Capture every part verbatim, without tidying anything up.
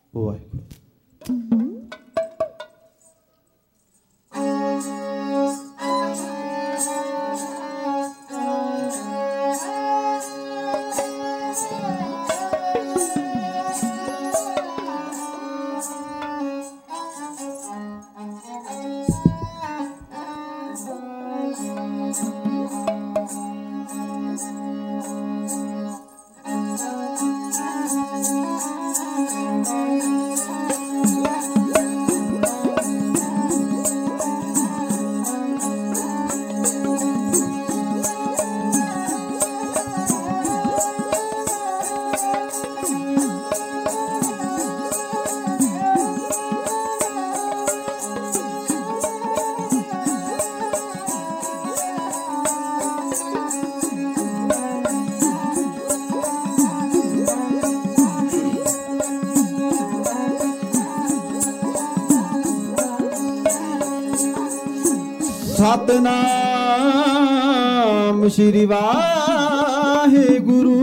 वाहिगुरू। सतनाम श्री वाहिगुरु।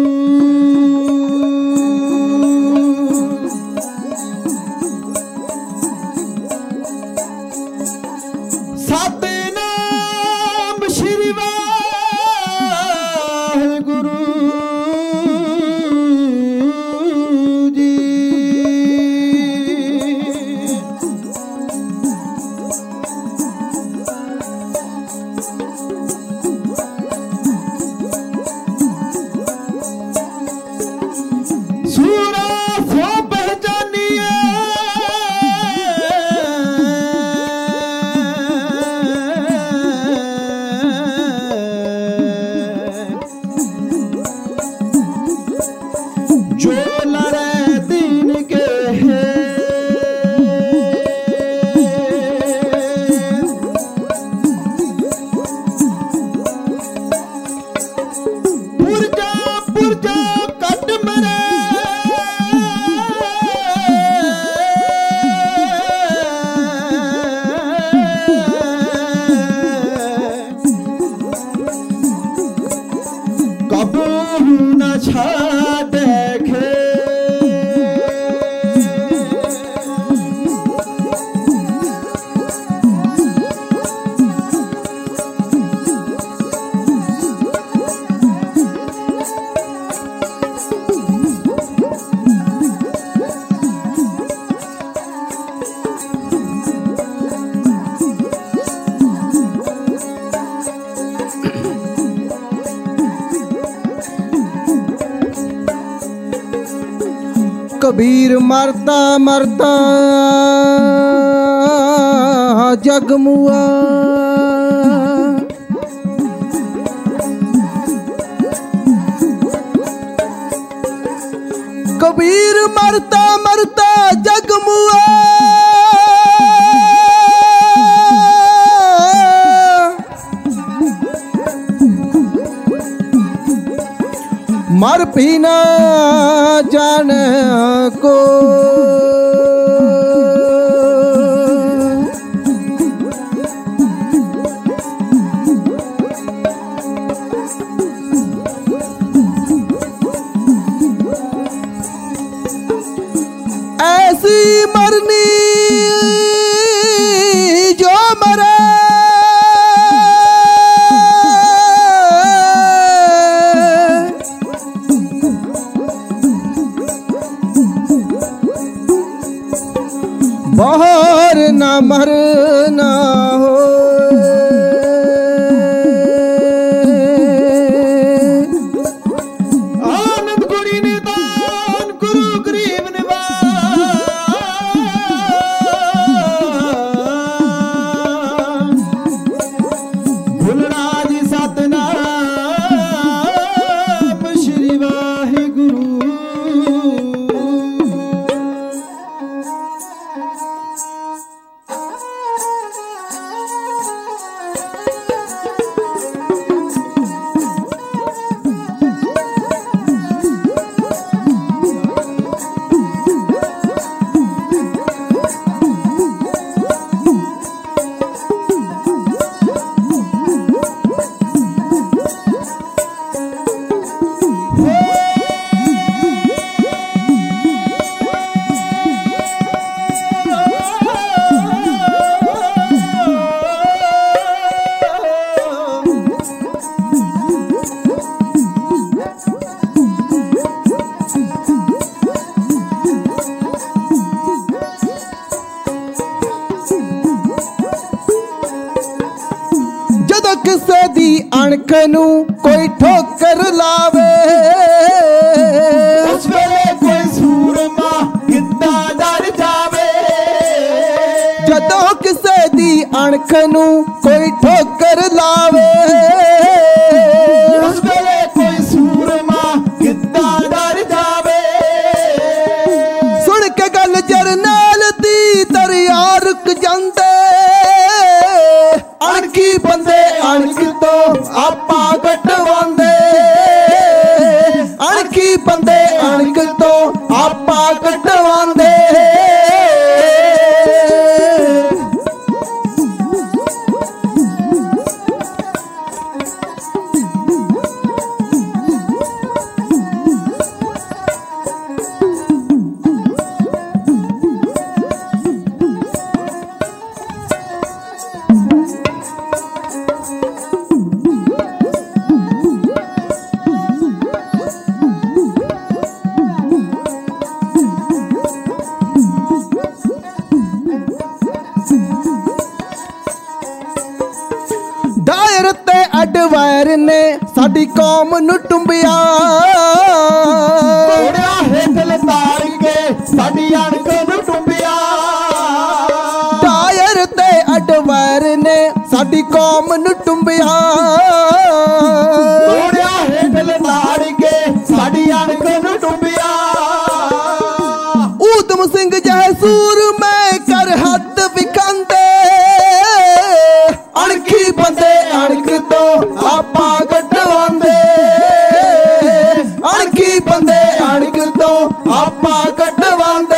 सतनाम श्री वाहिगुरु जी। सूरा सो पहचानिए जो लड़े दिन के पुरजा पुरजा कट मरे कबू न छा देखे कबीर मरता मरता जगमुआ। कबीर मरता मरता जगमुआ। मर भी ना जाने को ऐसी मरनी जो मरे बाहर न मरना हो। आनंद गुरी निदान गुरु गरीब निवान भुलना जी सतनाम श्री वाहिगुरु। अणख नू कोई ठोकर लावे उस वेले कोई सूरमा किद्दां डर जावे जदों किसे दी अणख नू कोई ठोकर लावे उस वेले कोई सूरमा किद्दां डर जावे सुन के गल जरनैल दी दरिया रुक जांदे अणखी बंदे अणख तो आपा कटवांदे अणखी बंदे अणख तो आपा कटवांदे दायर ते अडवैर ने साडी कौम नू टुंबिया कोड़िया हेठ लताड़ के साडी अणख नू टुंबिया दायर ते अडवैर ने साडी कौम नू टुंबिया कोड़िया हेठ लताड़ के साडी अणख नू टुंबिया ऊधम सिंह जह सूर में कर हद विखांदे अणखी बंदे अणख तो आपा कटवांदे अणखी बंदे अणख तो आपा कटवांदे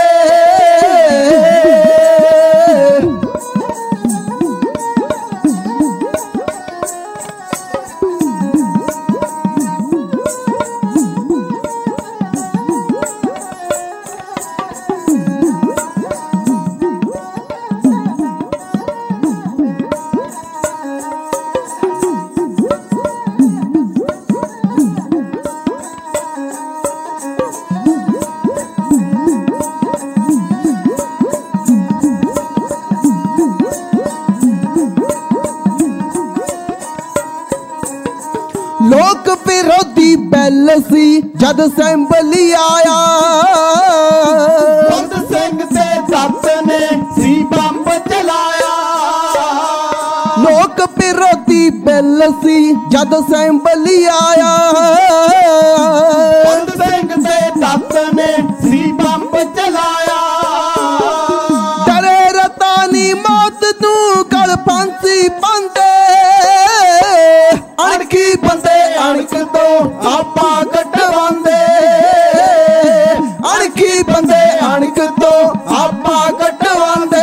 लोक विरोधी बैल सी जद सैंबली आया बंद सिंह ते जट ने सी बंब चलाया लोक विरोधी बैल सी जद सैंबली आया बंद सिंह ते जट ने सी बंब चलाया डरे रतानी मौत नू गल फांसी पांदे अणखी बंदे अणख तो आपा कटवांदे अणखी बंदे अणख तो आपा कटवांदे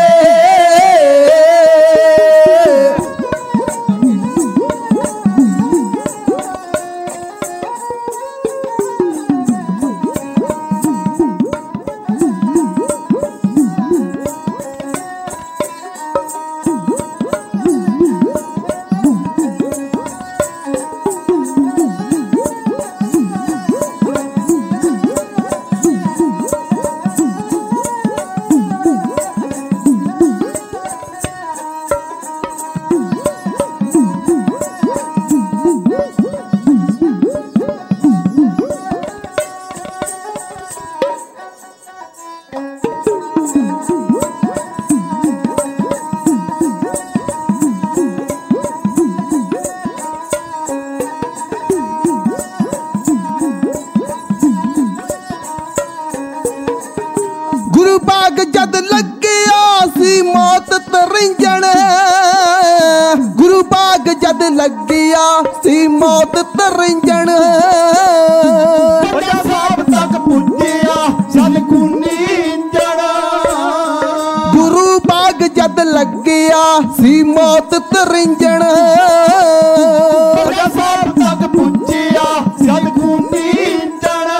गुरु बाग जद लग्या सी मौत तरिंजण गुरु बाग जद लग्या सी मौत तरिंजण बड़ा साहब तक पुज्जिया सल खूनी इंजण गुरु बाग जद लग्या सी मौत तरिंजण बड़ा साहब तक पुज्जिया सल खूनी इंजण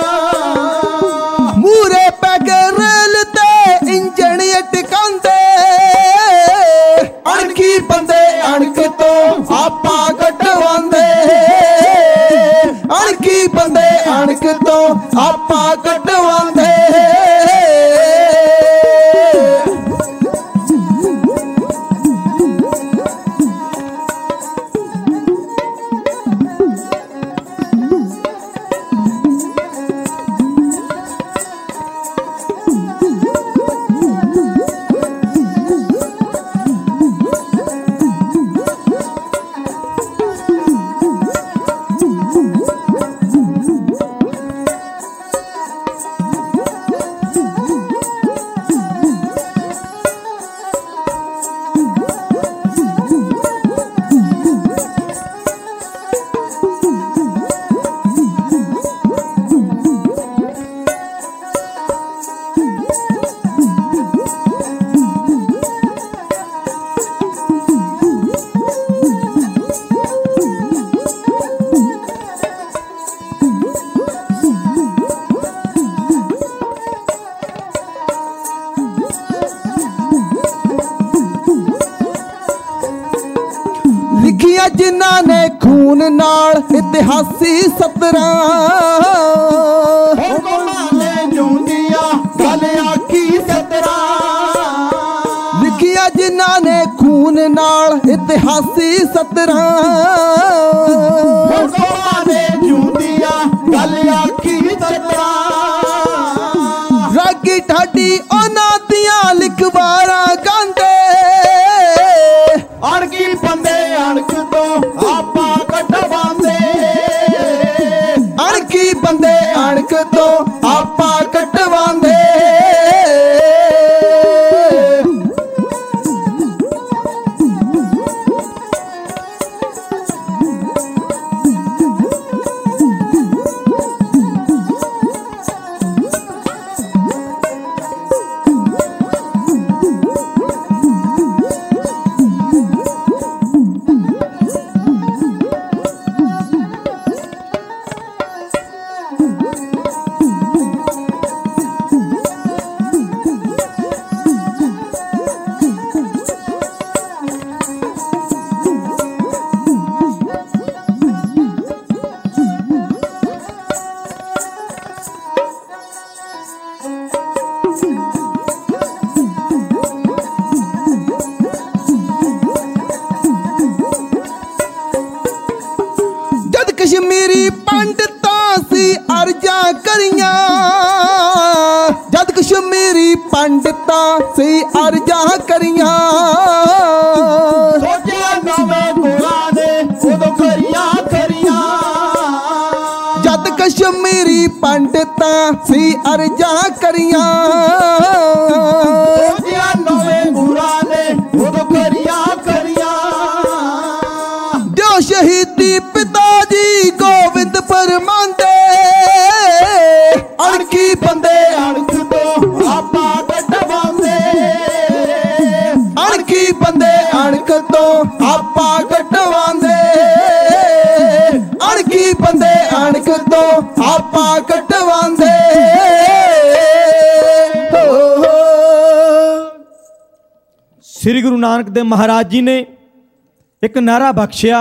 मूरे पैके रेल ते इंजण अटकांदे अणखी बंदे अणख तो आपा कटवांदे अणखी बंदे अणख तो आपा कटवांदे ਜਿਨ੍ਹਾਂ ਨੇ ਖੂਨ ਨਾਲ ਇਤਿਹਾਸੀ ਸਤਰਾਂ ਹੁਕਮਾਂ ਨੇ ਜੂੰਦੀਆਂ ਗੱਲ ਆਖੀ ਸਤਰਾਂ ਲਿਖਿਆ ਜਿਨ੍ਹਾਂ ਨੇ ਖੂਨ ਨਾਲ ਇਤਿਹਾਸੀ ਸਤਰਾਂ ਹੁਕਮਾਂ ਨੇ ਜੂੰਦੀਆਂ ਗੱਲ ਆਖੀ ਸਤਰਾਂ ਰਾਗੀ ਢਾਡੀ ਉਹਨਾਂ ਦੀਆਂ ਲਿਖਵਾਰਾਂ ਗਾਉਂਦੇ ਅਣਕੀ ਬੰਦੇ ਅਣਖ ਤੋਂ ਆਪਾਂ ਕਟਵਾਉਂਦੇ ਅਣਖੀ ਬੰਦੇ ਅਣਖ ਤੋਂ ਆਪਾਂ ਕਟਵਾਉਂਦੇ ਕਸ਼ਮੀਰੀ ਪੰਡਤਾਂ ਸੀ ਅਰਜ਼ਾਂ ਕਰੀਆਂ ਜਦ ਕਸ਼ਮੀਰੀ ਪੰਡਤਾਂ ਸੀ ਅਰਜ਼ਾਂ ਕਰੀਆਂ ਸੋਚਿਆ ਨਵੇਂ ਗੁਰਾਂ ਨੇ ਉਦੋਂ ਕਰੀਆਂ ਕਰੀਆਂ ਜਦ ਕਸ਼ਮੀਰੀ ਪੰਡਤਾਂ ਸੀ ਅਰਜ਼ਾਂ ਕਰੀਆਂ ਸੋਚਿਆ ਨਵੇਂ ਗੁਰਾਂ ਨੇ ਉਦੋਂ ਕਰੀਆਂ ਕਰੀਆਂ ਜੋ ਸ਼ਹੀਦੀ ਪਿਤਾ ਜੀ ਗੋਬਿੰਦ ਫਰਮਾਂਦੇ ਅਣਖੀ ਬੰਦੇ ਅਣਖ ਤੋਂ ਆਪਾਂ ਕਟਵਾਉਂਦੇ ਅਣਖੀ ਬੰਦੇ ਅਣਖ ਤੋਂ ਆਪਾਂ ਕਟਵਾਉਂਦੇ ਅਣਖੀ ਬੰਦੇ ਅਣਖ ਤੋਂ ਆਪਾਂ ਕਟਵਾਉਂਦੇ ਸ੍ਰੀ ਗੁਰੂ ਨਾਨਕ ਦੇਵ ਮਹਾਰਾਜ ਜੀ ਨੇ ਇੱਕ ਨਾਰਾ ਬਖਸ਼ਿਆ,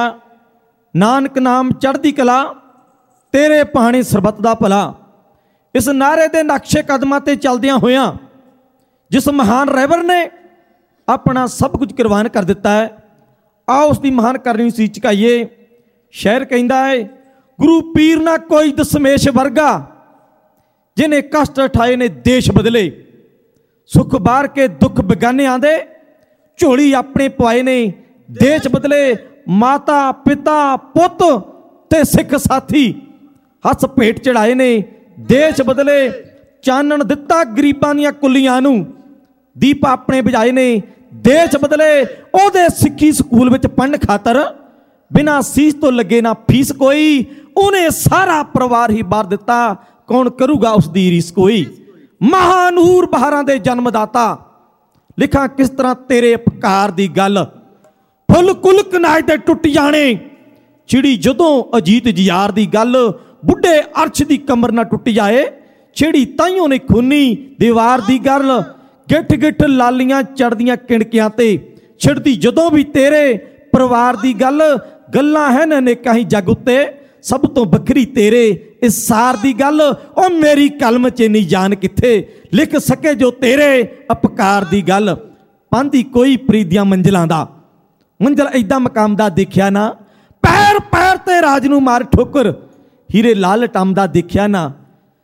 ਨਾਨਕ ਨਾਮ ਚੜ੍ਹਦੀ ਕਲਾ, ਤੇਰੇ ਭਾਣੇ ਸਰਬੱਤ ਦਾ ਭਲਾ। ਇਸ ਨਾਰੇ ਦੇ ਨਕਸ਼ੇ ਕਦਮਾਂ ਤੇ ਚੱਲਦਿਆਂ ਹੋਇਆਂ ਜਿਸ ਮਹਾਨ ਰਹਿਬਰ ਨੇ ਆਪਣਾ ਸਭ ਕੁਝ ਕੁਰਬਾਨ ਕਰ ਦਿੱਤਾ ਹੈ, ਆਓ ਉਸ ਦੀ ਮਹਾਨ ਕਰਨੀ ਸੀ ਝੁਕਾਈਏ। ਸ਼ਾਇਰ ਕਹਿੰਦਾ ਹੈ, ਗੁਰੂ ਪੀਰ ਨਾ ਕੋਈ ਦਸ਼ਮੇਸ਼ ਵਰਗਾ, ਜਿਹਨੇ ਕਸ਼ਟ ਉਠਾਏ ਨੇ ਦੇਸ਼ ਬਦਲੇ। ਸੁਖ ਬਾਰ ਕੇ ਦੁੱਖ ਬੇਗਾਨਿਆਂ ਦੇ, ਝੋਲੀ ਆਪਣੇ ਪਵਾਏ ਨੇ ਦੇਸ਼ ਬਦਲੇ। ਮਾਤਾ ਪਿਤਾ ਪੁੱਤ ਤੇ ਸਿੱਖ ਸਾਥੀ ਹੱਸ ਭੇਟ ਚੜਾਏ ਨੇ ਦੇਸ਼ ਬਦਲੇ। ਚਾਨਣ ਦਿੱਤਾ ਗਰੀਬਾਂ ਦੀਆਂ ਕੁੱਲੀਆਂ ਨੂੰ, ਦੀਪ ਆਪਣੇ ਬੁਝਾਏ ਨੇ ਦੇਸ਼ ਬਦਲੇ। ਉਹਦੇ ਸਿੱਖੀ ਸਕੂਲ ਵਿੱਚ ਪੜ੍ਹਨ ਖਾਤਰ ਬਿਨਾਂ ਸੀਸ ਤੋਂ ਲੱਗੇ ਨਾ ਫੀਸ ਕੋਈ, ਉਹਨੇ ਸਾਰਾ ਪਰਿਵਾਰ ਹੀ ਬਾਰ ਦਿੱਤਾ, ਕੌਣ ਕਰੂਗਾ ਉਸ ਦੀ ਰੀਸ ਕੋਈ। ਮਹਾਨੂਰ ਬਹਾਰਾਂ ਦੇ ਜਨਮਦਾਤਾ, ਲਿਖਾਂ ਕਿਸ ਤਰ੍ਹਾਂ ਤੇਰੇ ਉਪਕਾਰ ਦੀ ਗੱਲ। ਫੁੱਲ ਕੁਲ ਕਨਾਜ ਤੇ ਟੁੱਟ ਜਾਣੇ, ਛਿੜੀ ਜਦੋਂ ਅਜੀਤ ਜਿਆਰ ਦੀ ਗੱਲ। ਬੁੱਢੇ ਅਰਸ਼ ਦੀ ਕਮਰ ਨਾ ਟੁੱਟ ਜਾਏ, ਛੇੜੀ ਤਾਈਓ ਨੇ ਖੂਨੀ ਦੀਵਾਰ ਦੀ ਗੱਲ। ਗਿੱਠ ਗਿੱਠ ਲਾਲੀਆਂ ਚੜਦੀਆਂ ਕਿਣਕਿਆਂ ਤੇ, ਛਿੜਦੀ ਜਦੋਂ ਵੀ ਤੇਰੇ ਪਰਿਵਾਰ ਦੀ ਗੱਲ। ਗੱਲਾਂ ਹੈ ਨੇਕਾਂ ਹੀ ਜੱਗ ਉੱਤੇ, ਸਭ ਤੋਂ ਵੱਖਰੀ ਤੇਰੇ ਇਸ ਸਾਰ ਦੀ ਗੱਲ। ਉਹ ਮੇਰੀ ਕਲਮ 'ਚ ਨਹੀਂ ਜਾਨ ਕਿੱਥੇ, ਲਿਖ ਸਕੇ ਜੋ ਤੇਰੇ ਉਪਕਾਰ ਦੀ ਗੱਲ। ਪਾਂਦੀ ਕੋਈ ਪ੍ਰੀਤੀਆਂ ਮੰਜ਼ਲਾਂ ਦਾ, ਮੰਜ਼ਲ ਏਦਾਂ ਮਕਾਮ ਦਾ ਦੇਖਿਆ ਨਾ। ਪੈਰ ਪੈਰ ਤੇ ਰਾਜ ਨੂੰ ਮਾਰ ਠੋਕਰ, ਹੀਰੇ ਲਾਲ ਟੰਮਦਾ ਦੇਖਿਆ ਨਾ।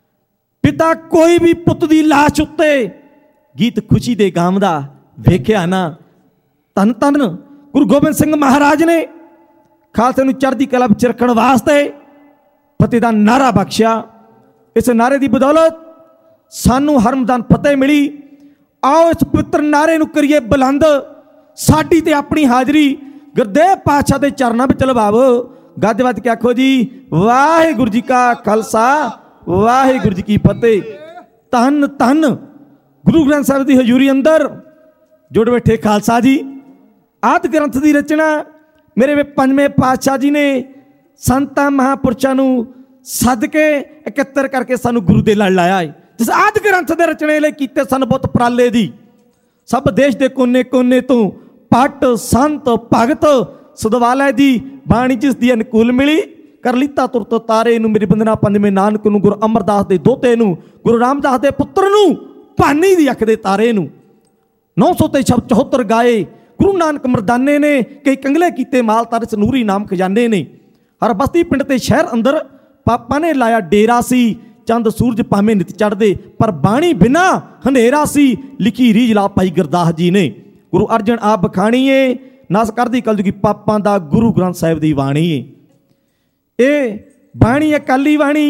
ਪਿਤਾ ਕੋਈ ਵੀ ਪੁੱਤ ਦੀ ਲਾਸ਼ ਉੱਤੇ, ਗੀਤ ਖੁਸ਼ੀ ਦੇ ਗਾਉਂਦਾ ਵੇਖਿਆ ਨਾ। ਧੰਨ ਧੰਨ ਗੁਰੂ ਗੋਬਿੰਦ ਸਿੰਘ ਮਹਾਰਾਜ ਨੇ ਖਾਲਸੇ ਨੂੰ ਚੜ੍ਹਦੀ ਕਲਾ ਵਿੱਚ ਰੱਖਣ ਵਾਸਤੇ ਫਤਿਹ ਦਾ ਨਾਰਾ ਬਖਸ਼ਿਆ। ਇਸ ਨਾਰੇ ਦੀ ਬਦੌਲਤ ਸਾਨੂੰ ਹਰਮਦਾਨ ਫਤਿਹ ਮਿਲੀ। ਆਓ ਇਸ ਪਵਿੱਤਰ ਨਾਰੇ ਨੂੰ ਕਰੀਏ ਬੁਲੰਦ, ਸਾਡੀ ਤੇ ਆਪਣੀ ਹਾਜ਼ਰੀ ਗੁਰਦੇਵ ਪਾਤਸ਼ਾਹ ਦੇ ਚਰਨਾਂ ਵਿੱਚ ਲਵਾਵੋ। ਗੱਜ ਵੱਜ ਕੇ ਆਖੋ ਜੀ, ਵਾਹਿਗੁਰੂ ਜੀ ਕਾ ਖਾਲਸਾ, ਵਾਹਿਗੁਰੂ ਜੀ ਕੀ ਫਤਿਹ। ਧੰਨ ਧੰਨ ਗੁਰੂ ਗ੍ਰੰਥ ਸਾਹਿਬ ਦੀ ਹਜ਼ੂਰੀ ਅੰਦਰ ਜੁੜ ਬੈਠੇ ਖਾਲਸਾ ਜੀ। ਆਦਿ ਗ੍ਰੰਥ ਦੀ ਰਚਨਾ ਮੇਰੇ ਪੰਜਵੇਂ ਪਾਤਸ਼ਾਹ ਜੀ ਨੇ ਸੰਤਾਂ ਮਹਾਂਪੁਰਸ਼ਾਂ ਨੂੰ ਸੱਦ ਕੇ ਇਕੱਤਰ ਕਰਕੇ ਸਾਨੂੰ ਗੁਰੂ ਦੇ ਲੜ ਲਾਇਆ ਹੈ। ਜਿਸ ਆਦਿ ਗ੍ਰੰਥ ਦੇ ਰਚਣੇ ਲਈ ਕੀਤੇ ਸਨ ਬਹੁਤ ਉਪਰਾਲੇ ਦੀ। ਸਭ ਦੇਸ਼ ਦੇ ਕੋਨੇ ਕੋਨੇ ਤੋਂ ਪੱਟ ਸੰਤ ਭਗਤ ਸਦਵਾਲੇ ਦੀ ਬਾਣੀ ਜਿਸ ਦੀ ਅਨੁਕੂਲ ਮਿਲੀ, ਕਰ ਲਿੱਤਾ ਤੁਰਤ ਤਾਰੇ ਨੂੰ, ਮੇਰੀ ਬੰਦਨਾ ਪੰਜਵੇਂ ਨਾਨਕ ਨੂੰ, ਗੁਰੂ ਅਮਰਦਾਸ ਦੇ ਦੋਤੇ ਨੂੰ, ਗੁਰੂ ਰਾਮਦਾਸ ਦੇ ਪੁੱਤਰ ਨੂੰ, ਭਾਨੀ ਦੀ ਅੱਖ ਦੇ ਤਾਰੇ ਨੂੰ। ਨੌ ਸੌ ਤੇ ਸ਼ਬਦ ਚੌਹੱਤਰ ਗਾਏ ਗੁਰੂ ਨਾਨਕ ਮਰਦਾਨੇ ਨੇ, ਕਈ ਕੰਗਲੇ ਕੀਤੇ ਮਾਲ ਤਰਸ ਨੂਰੀ ਨਾਮ ਖਜ਼ਾਨੇ ਨੇ। ਹਰ ਬਸਤੀ ਪਿੰਡ ਤੇ ਸ਼ਹਿਰ ਅੰਦਰ ਪਾਪਾ ਨੇ ਲਾਇਆ ਡੇਰਾ ਸੀ, ਚੰਦ ਸੂਰਜ ਭਾਵੇਂ ਨਿਤ ਚੜ੍ਹਦੇ, ਪਰ ਬਾਣੀ ਬਿਨਾ ਹਨੇਰਾ ਸੀ, ਲਿਖੀ ਰੀਝ ਲਾ ਭਾਈ ਗੁਰਦਾਸ ਜੀ ਨੇ। ਗੁਰੂ ਅਰਜਨ ਆਪ ਬਖਾਣੀਏ, ਨਾਸ ਕਰਦੀ ਕਲਯੁਗੀ ਪਾਪਾਂ ਦਾ, ਗੁਰੂ ਗ੍ਰੰਥ ਸਾਹਿਬ ਦੀ ਬਾਣੀ ਏ। ਇਹ ਬਾਣੀ ਅਕਾਲੀ ਬਾਣੀ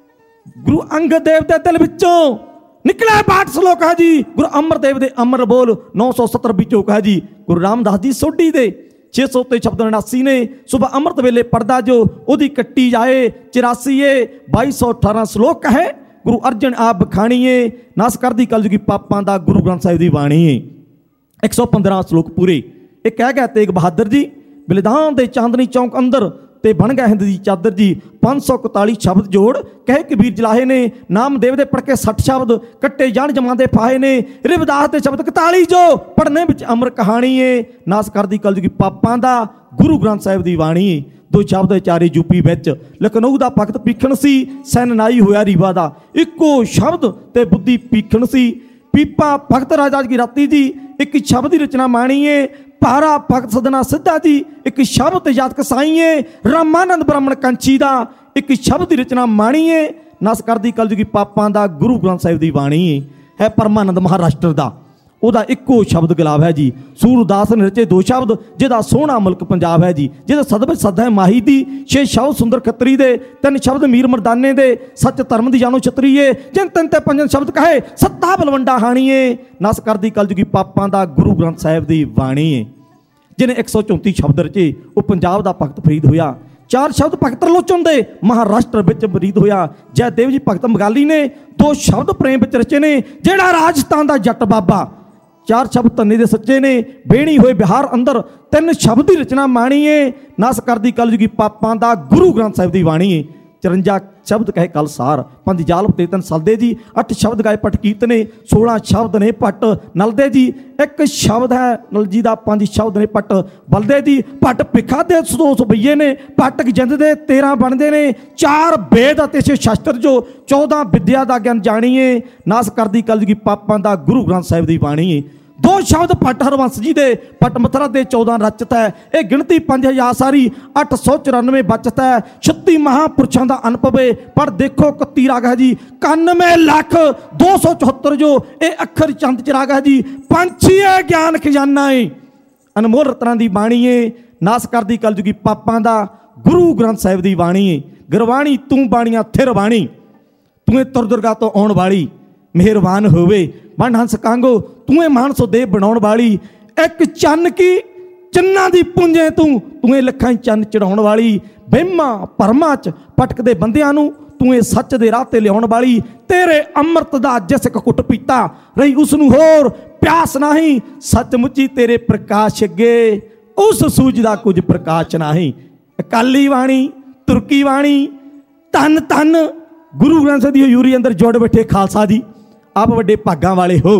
ਗੁਰੂ ਅੰਗਦ ਦੇਵ ਦੇ ਦਿਲ ਵਿੱਚੋਂ ਨਿਕਲਿਆ ਬਾਟ ਸ਼ਲੋਕ ਹੈ ਜੀ। ਗੁਰੂ ਅਮਰਦੇਵ ਦੇ ਅਮਰ ਬੋਲ ਨੌ ਸੌ ਸੱਤਰ ਵਿੱਚੋਂ ਹੈ ਜੀ। ਗੁਰੂ ਰਾਮਦਾਸ ਜੀ ਸੋਢੀ ਦੇ ਛੇ ਸੌ ਤੇ ਸ਼ਬਦ ਉਨਾਸੀ ਨੇ, ਸੁਬਹ ਅੰਮ੍ਰਿਤ ਵੇਲੇ ਪੜਦਾ ਜੋ ਉਹਦੀ ਕੱਟੀ ਜਾਏ ਚੁਰਾਸੀ ਏ, ਬਾਈ ਸੌ ਅਠਾਰਾਂ ਸ਼ਲੋਕ ਹੈ। ਗੁਰੂ ਅਰਜਨ ਆਪ ਬਖਾਣੀਏ, ਨਾਸ ਕਰਦੀ ਕਲਯੁਗੀ ਪਾਪਾਂ ਦਾ, ਗੁਰੂ ਗ੍ਰੰਥ ਸਾਹਿਬ ਦੀ ਬਾਣੀ ਏ। ਇੱਕ ਸੌ ਪੰਦਰਾਂ ਸ਼ਲੋਕ ਪੂਰੇ। ਇਹ ਕਹਿ ਗਿਆ ਤੇਗ ਬਹਾਦਰ ਜੀ, ਬਲਿਦਾਨ ਦੇ ਚਾਂਦਨੀ ਚੌਂਕ ਅੰਦਰ ਤੇ ਬਣ ਗਿਆ ਹਿੰਦ ਦੀ ਚਾਦਰ ਜੀ। ਪੰਜ ਸੌ ਇਕਤਾਲੀ ਸ਼ਬਦ ਜੋੜ ਕਹੇ ਕਬੀਰ ਜਲਾਹੇ ਨੇ, ਨਾਮਦੇਵ ਦੇ ਪੜ੍ਹ ਕੇ ਸੱਠ ਸ਼ਬਦ ਕੱਟੇ ਜਾਣ ਜਮਾਂ ਦੇ ਫਾਹੇ ਨੇ। ਰਵਿਦਾਸ ਦੇ ਸ਼ਬਦ ਇਕਤਾਲੀ ਜੋ ਪੜ੍ਹਨੇ ਵਿੱਚ ਅਮਰ ਕਹਾਣੀ ਏ, ਨਾਸ ਕਰਦੀ ਕਲਯੁਗੀ ਪਾਪਾਂ ਦਾ, ਗੁਰੂ ਗ੍ਰੰਥ ਸਾਹਿਬ ਦੀ ਬਾਣੀ ਏ। ਦੋ ਸ਼ਬਦ ਚਾਰੇ ਯੂਪੀ ਵਿੱਚ, ਲਖਨਊ ਦਾ ਭਗਤ ਪੀਖਣ ਸੀ, ਸੈਨਨਾਈ ਹੋਇਆ ਰੀਵਾ ਦਾ, ਇੱਕੋ ਸ਼ਬਦ ਤੇ ਬੁੱਧੀ ਪੀਖਣ ਸੀ। ਪੀਪਾ ਭਗਤ ਰਾਜਾ ਜੀ ਰਾਤੀ ਜੀ, ਇੱਕ ਸ਼ਬਦ ਦੀ ਰਚਨਾ ਮਾਣੀ ਏ। ਭਾਰਾ ਭਗਤ ਸਦਨਾ ਸਿੱਧਾ ਜੀ, ਇੱਕ ਸ਼ਬਦ ਤੇ ਜਾਤਕ ਸਾਈਏ। ਰਾਮਾਨੰਦ ਬ੍ਰਾਹਮਣ ਕੰਚੀ ਦਾ, ਇੱਕ ਸ਼ਬਦ ਦੀ ਰਚਨਾ ਮਾਣੀ ਏ। ਨਸ ਕਰਦੀ ਕਲਯੁਗੀ ਪਾਪਾਂ ਦਾ, ਗੁਰੂ ਗ੍ਰੰਥ ਸਾਹਿਬ ਦੀ ਬਾਣੀ ਏ। ਹੈ ਪਰਮਾਨੰਦ ਮਹਾਰਾਸ਼ਟਰ ਦਾ, ਉਹਦਾ ਇੱਕੋ ਸ਼ਬਦ ਗੁਲਾਬ ਹੈ ਜੀ। ਸੂਰਦਾਸ ਨੇ ਰਚੇ ਦੋ ਸ਼ਬਦ, ਜਿਹਦਾ ਸੋਹਣਾ ਮੁਲਕ ਪੰਜਾਬ ਹੈ ਜੀ। ਜਿਹਦਾ ਸਦ ਵਿੱਚ ਸਦਾ ਹੈ ਮਾਹੀ ਦੀ, ਛੇ ਸ਼ਬਦ ਸੁੰਦਰ ਖੱਤਰੀ ਦੇ, ਤਿੰਨ ਸ਼ਬਦ ਮੀਰ ਮਰਦਾਨੇ ਦੇ, ਸੱਚ ਧਰਮ ਦੀ ਜਾਣੋ ਛਤਰੀਏ। ਜਿਨ ਤਿੰਨ ਤੇ ਪੰਜਨ ਸ਼ਬਦ ਕਹੇ, ਸੱਤਾ ਬਲਵੰਡਾ ਹਾਣੀਏ। ਨਸ ਕਰਦੀ ਕਲਯੁਗੀ ਪਾਪਾਂ ਦਾ, ਗੁਰੂ ਗ੍ਰੰਥ ਸਾਹਿਬ ਦੀ ਬਾਣੀ ਏ। ਜਿਹਨੇ ਇੱਕ ਸੌ ਚੌਂਤੀ ਸ਼ਬਦ ਰਚੇ, ਉਹ ਪੰਜਾਬ ਦਾ ਭਗਤ ਫਰੀਦ ਹੋਇਆ। ਚਾਰ ਸ਼ਬਦ ਭਗਤ ਤਰਲੋਚਨ ਦੇ, ਮਹਾਰਾਸ਼ਟਰ ਵਿੱਚ ਬਰੀਦ ਹੋਇਆ। ਜੈ ਦੇਵ ਜੀ ਭਗਤ ਮਗਾਲੀ ਨੇ ਦੋ ਸ਼ਬਦ ਪ੍ਰੇਮ ਵਿੱਚ ਰਚੇ ਨੇ, ਜਿਹੜਾ ਰਾਜਸਥਾਨ ਦਾ ਜੱਟ ਬਾਬਾ। ਚਾਰ ਸ਼ਬਦ ਧੰਨੇ ਦੇ ਸੱਚੇ ਨੇ, ਬੇਣੀ ਹੋਏ ਬਿਹਾਰ ਅੰਦਰ, ਤਿੰਨ ਸ਼ਬਦ ਦੀ ਰਚਨਾ ਮਾਣੀ ਏ। ਨਸ ਕਰਦੀ ਕਲਯੁਗੀ ਪਾਪਾਂ ਦਾ, ਗੁਰੂ ਗ੍ਰੰਥ ਸਾਹਿਬ ਦੀ ਬਾਣੀ ਏ। ਚੁਰੰਜਾ ਸ਼ਬਦ ਕਹੇ ਕਲਸਾਰ, ਪੰਜ ਜਾਲ ਤੇ ਤਿੰਨ ਸਲਦੇ ਜੀ। ਅੱਠ ਸ਼ਬਦ ਗਾਏ ਪਟ ਕੀਰਤਨੇ, ਸੋਲਾਂ ਸ਼ਬਦ ਨੇ ਪਟ ਨਲਦੇ ਜੀ। ਇੱਕ ਸ਼ਬਦ ਹੈ ਨਲ ਜੀ ਦਾ, ਪੰਜ ਸ਼ਬਦ ਨੇ ਪਟ ਬਲਦੇ ਜੀ। ਪਟ ਭਿਖਾ ਦੇ ਦੋ ਸੌ ਬਈਏ ਨੇ, ਪਟਕ ਜਿੰਦ ਦੇ ਤੇਰਾਂ ਬਣਦੇ ਨੇ। ਚਾਰ ਵੇਦ ਅਤੇ ਛੇ ਸ਼ਸਤਰ ਜੋ, ਚੌਦਾਂ ਵਿਦਿਆ ਦਾ ਗਿਆਨ ਜਾਣੀਏ। ਨਾਸ ਕਰਦੀ ਕਲਯੁਗੀ ਪਾਪਾਂ ਦਾ, ਗੁਰੂ ਗ੍ਰੰਥ ਸਾਹਿਬ ਦੀ ਬਾਣੀ ਏ। ਦੋ ਸ਼ਬਦ ਪਟ ਹਰਵੰਸ ਜੀ ਦੇ, ਪਟ ਮਥਰਾ ਦੇ ਚੌਦਾਂ ਰਚਤ ਹੈ। ਇਹ ਗਿਣਤੀ ਪੰਜ ਹਜ਼ਾਰ ਸਾਰੀ, ਅੱਠ ਸੌ ਚੁਰਾਨਵੇਂ ਬਚਤ ਹੈ। ਛੱਤੀ ਮਹਾਂਪੁਰਸ਼ਾਂ ਦਾ ਅਨੁਭਵੇ, ਪਰ ਦੇਖੋ ਇਕੱਤੀ ਰਾਗ ਹੈ ਜੀ। ਇਕਾਨਵੇਂ ਲੱਖ ਦੋ ਸੌ ਚੁਹੱਤਰ ਜੋ, ਇਹ ਅੱਖਰ ਚੰਦ ਚ ਰਾਗ ਹੈ ਜੀ। ਪੰਛੀ ਹੈ ਗਿਆਨ ਖਜ਼ਾਨਾ ਏ, ਅਨਮੋਲ ਰਤਨਾਂ ਦੀ ਬਾਣੀ ਏ। ਨਾਸ ਕਰਦੀ ਕਲਯੁਗੀ ਪਾਪਾਂ ਦਾ, ਗੁਰੂ ਗ੍ਰੰਥ ਸਾਹਿਬ ਦੀ ਬਾਣੀ ਏ। ਗੁਰਬਾਣੀ ਤੂੰ ਬਾਣੀਆਂ ਥਿਰ ਬਾਣੀ, ਤੂੰ ਇਹ ਤੁਰ ਦੁਰਗਾ ਤੋਂ ਆਉਣ ਵਾਲੀ, ਮਿਹਰਬਾਨ ਹੋਵੇ ਵੰਡ ਹੰਸ ਕਾਂਗੋ, ਤੂੰ ਇਹ ਮਾਨਸੋ ਦੇਵ ਬਣਾਉਣ ਵਾਲੀ। ਇੱਕ ਚੰਨ ਕੀ ਚੰਨਾਂ ਦੀ ਪੁੰਜੇ ਤੂੰ, ਤੂੰ ਇਹ ਲੱਖਾਂ ਚੰਨ ਚੜਾਉਣ ਵਾਲੀ। ਵਹਿਮਾਂ ਭਰਮਾਂ ਚ ਭਟਕਦੇ ਬੰਦਿਆਂ ਨੂੰ, ਤੂੰ ਇਹ ਸੱਚ ਦੇ ਰਾਹ ਤੇ ਲਿਆਉਣ ਵਾਲੀ। ਤੇਰੇ ਅੰਮ੍ਰਿਤ ਦਾ ਜਿਸ ਕ ਘੁੱਟ ਪੀਤਾ, ਰਹੀ ਉਸ ਨੂੰ ਹੋਰ ਪਿਆਸ ਨਹੀਂ। ਸੱਚਮੁੱਚੀ ਤੇਰੇ ਪ੍ਰਕਾਸ਼ ਅੱਗੇ, ਉਸ ਸੂਝ ਦਾ ਕੁਝ ਪ੍ਰਕਾਸ਼ ਨਹੀਂ। ਅਕਾਲੀ ਬਾਣੀ, ਤੁਰਕੀ ਬਾਣੀ, ਧੰਨ ਧੰਨ ਗੁਰੂ ਗ੍ਰੰਥ ਸਾਹਿਬ ਦੀ ਹਜ਼ੂਰੀ ਅੰਦਰ ਜੁੜ ਬੈਠੇ ਖਾਲਸਾ ਜੀ। ਆਪ ਵੱਡੇ ਭਾਗਾਂ ਵਾਲੇ ਹੋ,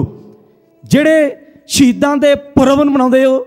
ਜਿਹੜੇ ਸ਼ਹੀਦਾਂ ਦੇ ਪੁਰਬ ਮਨਾਉਂਦੇ ਹੋ,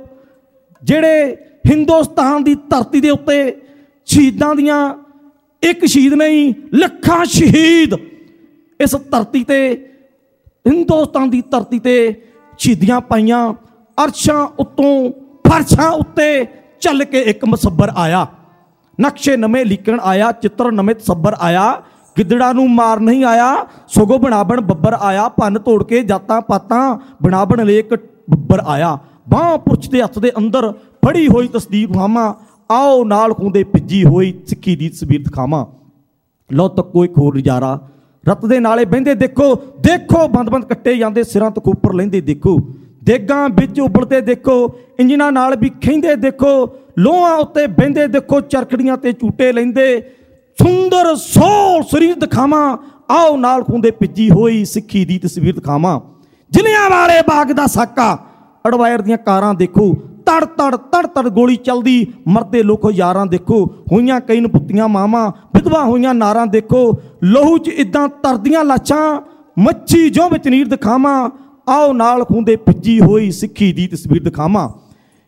ਜਿਹੜੇ ਹਿੰਦੁਸਤਾਨ ਦੀ ਧਰਤੀ ਦੇ ਉੱਤੇ ਸ਼ਹੀਦਾਂ ਦੀਆਂ ਇੱਕ ਸ਼ਹੀਦ ਨਹੀਂ, ਲੱਖਾਂ ਸ਼ਹੀਦ ਇਸ ਧਰਤੀ ਤੇ, ਹਿੰਦੁਸਤਾਨ ਦੀ ਧਰਤੀ ਤੇ ਸ਼ਹੀਦੀਆਂ ਪਾਈਆਂ। ਅਰਸ਼ਾਂ ਉੱਤੋਂ ਫਰਸ਼ਾਂ ਉੱਤੇ ਚੱਲ ਕੇ ਇੱਕ ਮੁਸੱਬਰ ਆਇਆ, ਨਕਸ਼ੇ ਨਵੇਂ ਲਿਖਣ ਆਇਆ, ਚਿੱਤਰ ਨਵੇਂ ਤਸੱਬਰ ਆਇਆ। ਗਿੱਦੜਾ ਨੂੰ ਮਾਰ ਨਹੀਂ ਆਇਆ, ਸਗੋਂ ਬਣਾਬਣ ਬੱਬਰ ਆਇਆ। ਭੰਨ ਤੋੜ ਕੇ ਜਾਤਾਂ ਪਾਤਾਂ, ਬਣਾਬਣ ਲੇਕ ਬੱਬਰ ਆਇਆ। ਬਾਂਹ ਪੁਰਸ਼ ਦੇ ਹੱਥ ਦੇ ਅੰਦਰ ਫੜੀ ਹੋਈ ਤਸਦੀਕ ਖਾਵਾਂ, ਆਓ ਨਾਲ ਖੂੰਦੇ ਭਿੱਜੀ ਹੋਈ ਸਿੱਖੀ ਦੀ ਤਸਵੀਰ ਦਿਖਾਵਾਂ। ਲਓ ਤੱਕੋ ਇੱਕ ਹੋਰ ਨਜ਼ਾਰਾ, ਰਤ ਦੇ ਨਾਲੇ ਬਹਿੰਦੇ ਦੇਖੋ, ਦੇਖੋ ਬੰਦ ਬੰਦ ਕੱਟੇ ਜਾਂਦੇ, ਸਿਰਾਂ ਤੋਂ ਉੱਪਰ ਲੈਂਦੇ ਦੇਖੋ। ਦੇਗਾਂ ਵਿੱਚ ਉਬਲਦੇ ਦੇਖੋ, ਇੰਜਨਾਂ ਨਾਲ ਵੀ ਖਹਿੰਦੇ ਦੇਖੋ। ਲੋਹਾਂ ਉੱਤੇ ਬਹਿੰਦੇ ਦੇਖੋ, ਚਰਖੜੀਆਂ ਤੇ ਝੂਟੇ ਲੈਂਦੇ। ਸੁੰਦਰ ਸੋਹਲ ਸਰੀਰ ਦਿਖਾਵਾਂ, ਆਓ ਨਾਲ ਖੂੰਦੇ ਭਿੱਜੀ ਹੋਈ ਸਿੱਖੀ ਦੀ ਤਸਵੀਰ ਦਿਖਾਵਾਂ। ਜ਼ਿਲ੍ਹਿਆਂ ਵਾਲੇ ਬਾਗ ਦਾ ਸਾਕਾ, ਅਡਵਾਇਰ ਦੀਆਂ ਕਾਰਾਂ ਦੇਖੋ, ਤੜ ਤੜ ਤੜ ਤੜ ਗੋਲੀ ਚੱਲਦੀ, ਮਰਦੇ ਲੋਕੋ ਯਾਰਾਂ ਦੇਖੋ। ਹੋਈਆਂ ਕਈ ਨਪੁੱਤੀਆਂ ਮਾਵਾਂ, ਵਿਧਵਾ ਹੋਈਆਂ ਨਾਰਾਂ ਦੇਖੋ। ਲਹੂ 'ਚ ਇੱਦਾਂ ਤਰਦੀਆਂ ਲਾਸ਼ਾਂ, ਮੱਛੀ ਜੋ ਵਿੱਚ ਨੀਰ ਦਿਖਾਵਾਂ, ਆਓ ਨਾਲ ਖੂੰਦੇ ਭਿੱਜੀ ਹੋਈ ਸਿੱਖੀ ਦੀ ਤਸਵੀਰ ਦਿਖਾਵਾਂ।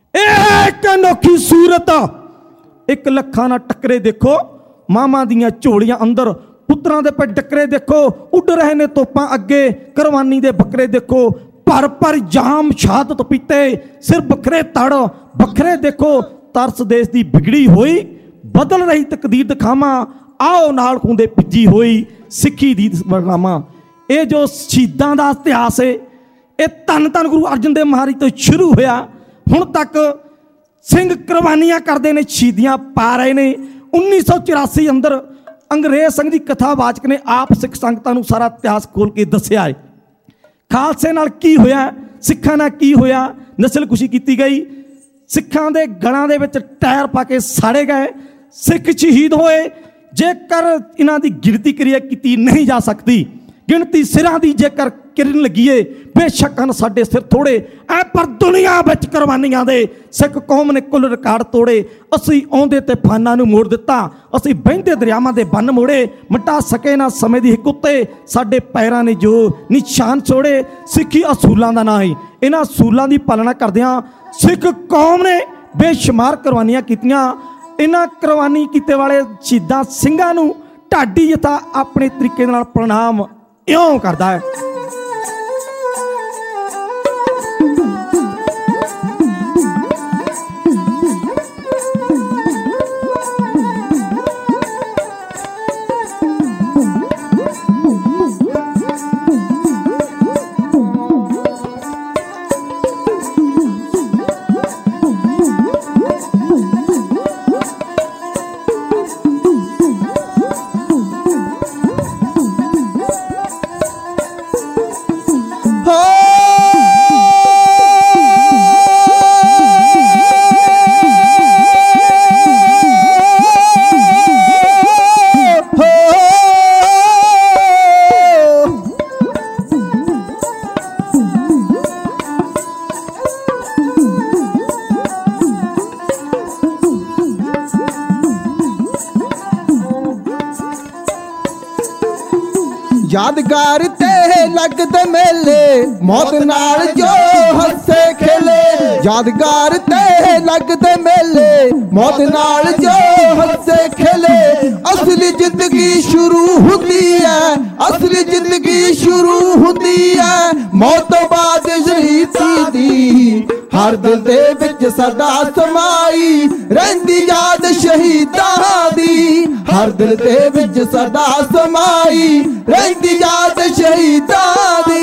एक अनोखी सूरत एक लखां नाल टकरे देखो मामा दियां झोलियां अंदर पुत्रां दे पे डकरे देखो उड़ रहे ने तोपां अगे करवानी दे बकरे देखो भर भर जाम शहादत पीते सिर बखरे तड़ बखरे देखो तरस देश दी बिगड़ी होई बदल रही तकदीर दिखावा आओ नाल खुंदे पिजी होई सिक्खी दी बरनामा। ये जो शहीदां दा इतिहास है ये धन धन गुरु अर्जन देव महाराज तो शुरू होया हुण तक सिंह कुर्बानियां करते ने शहीदियां पा रहे ने। उन्नीस सौ चौरासी अंदर अंग्रेज संघ की कथावाचक ने आप सिख संगतां नूं सारा इतिहास खोल के दस्सिया है खालसे नाल की होया सिखां नाल की होया नस्लकुशी की गई सिखां दे गणां दे विच टायर पा के साड़े गए सिख शहीद होए। जेकर इन्हां दी गिनती करिए की नहीं जा सकती गिनती सिरां दी जेकर किरन लगी है बेशक हैं साडे सिर थोड़े ऐ पर दुनिया विच कुर्बानियां दे सिख कौम ने कुल रिकार्ड तोड़े। असीं आउंदे ते फाना नूं मोड़ दिता असीं बहिंदे दरियावां दे बन मोड़े मिटा सके ना समय दी हिक उत्ते साडे पैरां ने जो निशान छोड़े। सिक्खी असूलां दा नां है इन्हां असूलां दी पालना करदिआं सिख कौम ने बेशुमार कुर्बानियां कीतियां। इन्हां कुर्बानी कीते वाले शहीदां ਸਿੰਘਾਂ ਨੂੰ ਢਾਡੀ ਜਥਾ अपने तरीके नाल प्रणाम इउं करदा है। यादगार ते लगदे मेले मौत नाल जो हसे खेले यादगार ते लगदे मेले मौत नाल जो हसे खेले। असली जिंदगी शुरू हुंदी है असली जिंदगी शुरू हुंदी है मौत तो बाद शहीदी दी हर दिल दे विच सदा समाई रहिंदी याद शहीदां दी हर दिल दे विच सदा समाई रहिंदी याद शहीदां दी।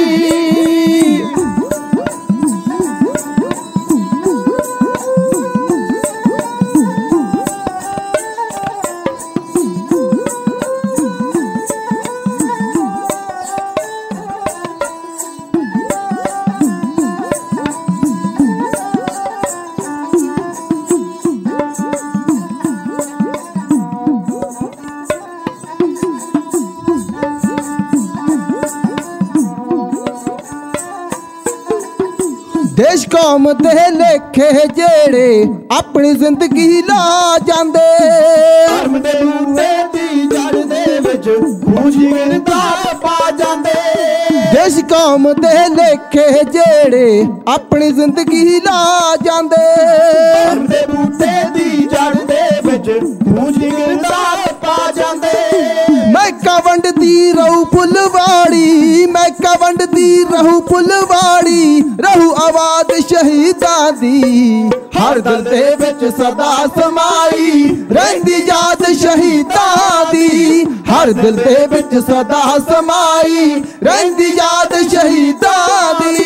देश कौम दे लेखे जेड़े अपनी जिंदगी ला जांदे धर्म दे बूटे दी जड़ दे विच खूजी गिरदा पा जांदे। देश कौम दे लेखे जेड़े अपनी जिंदगी ला जांदे धर्म दे बूटे दी जड़ दे विच खूजी गिरदा पा जांदे। मैं कवंड दी रहू फुलवाड़ी मैं कवंड दी रहू फुलवाड़ी रहू आवाज शहीदां दी हर दिल दे विच सदा समाई रहिंदी याद शहीदां दी हर दिल दे विच सदा समाई रहिंदी याद शहीदां दी।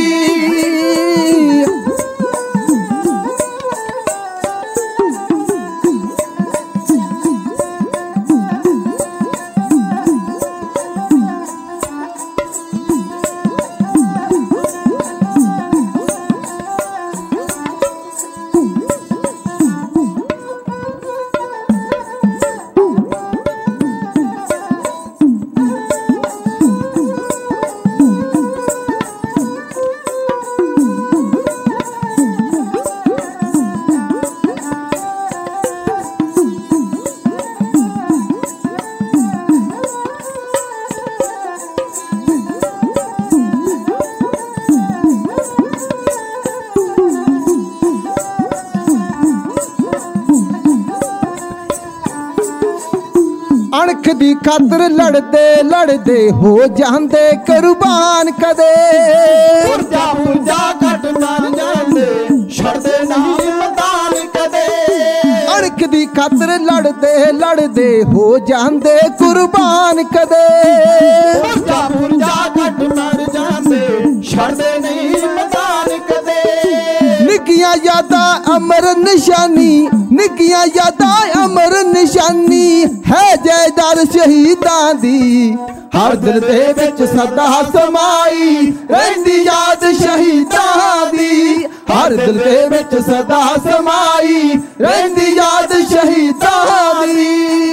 ਅਣਖ ਦੀ ਖਾਤਰ ਲੜਦੇ ਲੜਦੇ ਹੋ ਜਾਂਦੇ ਕੁਰਬਾਨ ਕਦੇ। ਪੁਰਜਾ ਪੁਰਜਾ ਕੱਟ ਮਰ ਜਾਂਦੇ ਛੱਡਦੇ ਨਹੀਂ ਮੈਦਾਨ ਕਦੇ। ਅਣਖ ਦੀ ਖਾਤਰ ਲੜਦੇ ਲੜਦੇ ਹੋ ਜਾਂਦੇ ਕੁਰਬਾਨ ਕਦੇ। ਪੁਰਜਾ ਪੁਰਜਾ ਕੱਟ ਮਰ ਜਾਂਦੇ ਛੱਡਦੇ ਨਹੀਂ ਮੈਦਾਨ ਕਦੇ। ਨਿੱਕੀਆਂ ਯਾਦਾਂ ਅਮਰ ਨਿਸ਼ਾਨੀ, ਨਿੱਕੀਆਂ ਯਾਦਾਂ ਅਮਰ ਨਿਸ਼ਾਨੀ ਹੈ ਜੈਦਾਰ ਸ਼ਹੀਦਾਂ ਦੀ। ਹਰ ਦਿਲ ਦੇ ਵਿੱਚ ਸਦਾ ਸਮਾਈ ਰਹਿੰਦੀ ਯਾਦ ਸ਼ਹੀਦਾਂ ਦੀ। ਹਰ ਦਿਲ ਦੇ ਵਿੱਚ ਸਦਾ ਸਮਾਈ ਰਹਿੰਦੀ ਯਾਦ ਸ਼ਹੀਦਾਂ ਦੀ।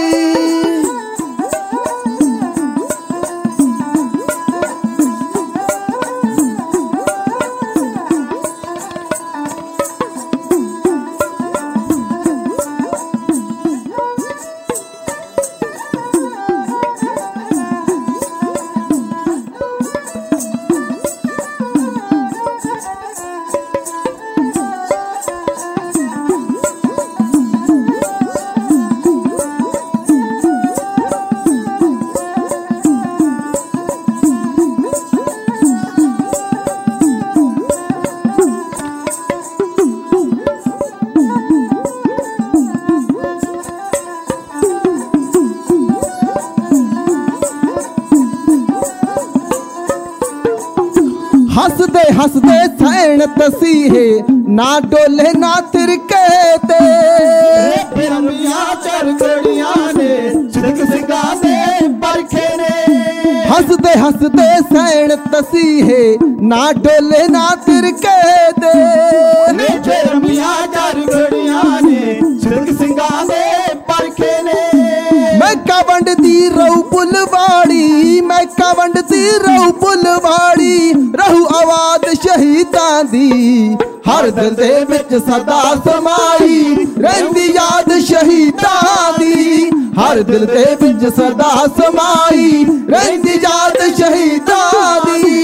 ਹੱਸਦੇ ਹੱਸਦੇ ਸੈਣ ਤਸੀਹੇ ਨਾ ਡੋਲੇ ਨਾ ਤਿਰਕੇ ਤੇ। ਰਮੀਆਂ ਚਰਖੜੀਆਂ ਨੇ ਸਿੱਖ ਸਿੰਘਾਂ ਦੇ ਪਰਖੇ ਨੇ। ਹੱਸਦੇ ਹੱਸਦੇ ਸੈਣ ਤਸੀਹੇ ਨਾ ਡੋਲੇ ਨਾ ਤਿਰਕੇ ਤੇ। ਰਮੀਆਂ ਚਰਖੜੀਆਂ ਨੇ ਸਿੱਖ ਸਿੰਘਾਂ ਦੇ ਪਰਖੇ ਨੇ। ਮੈਂ ਕਵੰਡ ਦੀ ਰਹੂ ਪੁਲਵਾੜੀ, ਮੈਂ ਕਵੰਡ ਦੀ ਰਹੂ ਪੁਲਵਾੜੀ ਰਹੂ ਆਵਾਜ਼ ਸ਼ਹੀਦਾਂ ਦੀ। ਹਰ ਦਿਲ ਦੇ ਵਿੱਚ ਸਦਾ ਸਮਾਈ ਰਹਿੰਦੀ ਯਾਦ ਸ਼ਹੀਦਾਂ ਦੀ। ਹਰ ਦਿਲ ਦੇ ਵਿੱਚ ਸਦਾ ਸਮਾਈ ਰਹਿੰਦੀ ਯਾਦ ਸ਼ਹੀਦਾਂ ਦੀ।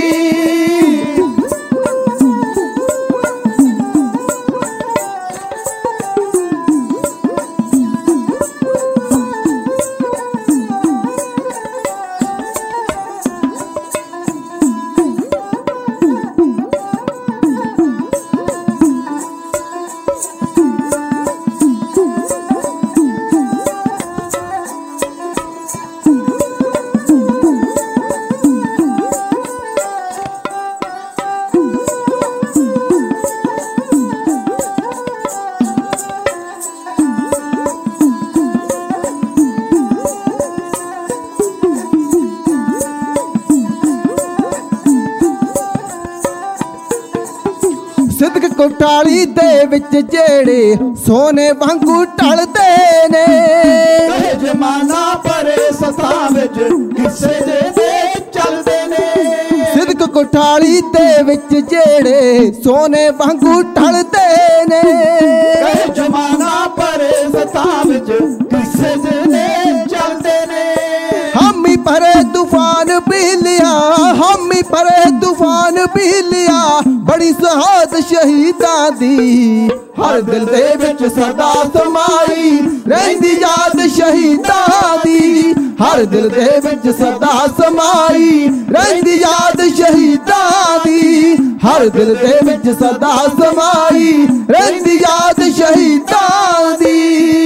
ਸਿਦਕ ਕੋਟਾਲੀ ਦੇ ਵਿੱਚ ਜਿਹੜੇ ਸੋਨੇ ਵਾਂਗੂ ਢਲਦੇ ਨੇ। ਕਹੇ ਜਮਾਨਾ ਪਰੇ ਸਥਾਂ ਵਿੱਚ ਕਿਸੇ ਦੇ ਦੇ ਚੱਲਦੇ ਨੇ। ਸਿਦਕ ਕੋਟਾਲੀ ਦੇ ਵਿੱਚ ਜਿਹੜੇ ਸੋਨੇ ਵਾਂਗੂ ਢਲਦੇ ਨੇ। ਕਹੇ ਜਮਾਨਾ ਪਰੇ ਸਥਾਂ ਵਿੱਚ ਕਿਸੇ ਦੇ ਦੇ ਚੱਲਦੇ ਨੇ। ਹਾਮੀ ਪਰੇ ਤੂਫਾਨ ਪੀ ਲਿਆ, ਹਾਮੀ ਪਰੇ ਤੂਫਾਨ ਪੀ ਲਿਆ ਬੜੀ ਸ਼ਹਾਦਤ ਸ਼ਹੀਦਾਂ ਦੀ। ਹਰ ਦਿਲ ਦੇ ਵਿੱਚ ਸਦਾ ਸਮਾਈ ਰਹਿੰਦੀ ਯਾਦ ਸ਼ਹੀਦਾਂ ਦੀ। ਹਰ ਦਿਲ ਦੇ ਵਿੱਚ ਸਦਾ ਸਮਾਈ ਰਹਿੰਦੀ ਯਾਦ ਸ਼ਹੀਦਾਂ ਦੀ। ਹਰ ਦਿਲ ਦੇ ਵਿੱਚ ਸਦਾ ਸਮਾਈ ਰਹਿੰਦੀ ਯਾਦ ਸ਼ਹੀਦਾਂ ਦੀ।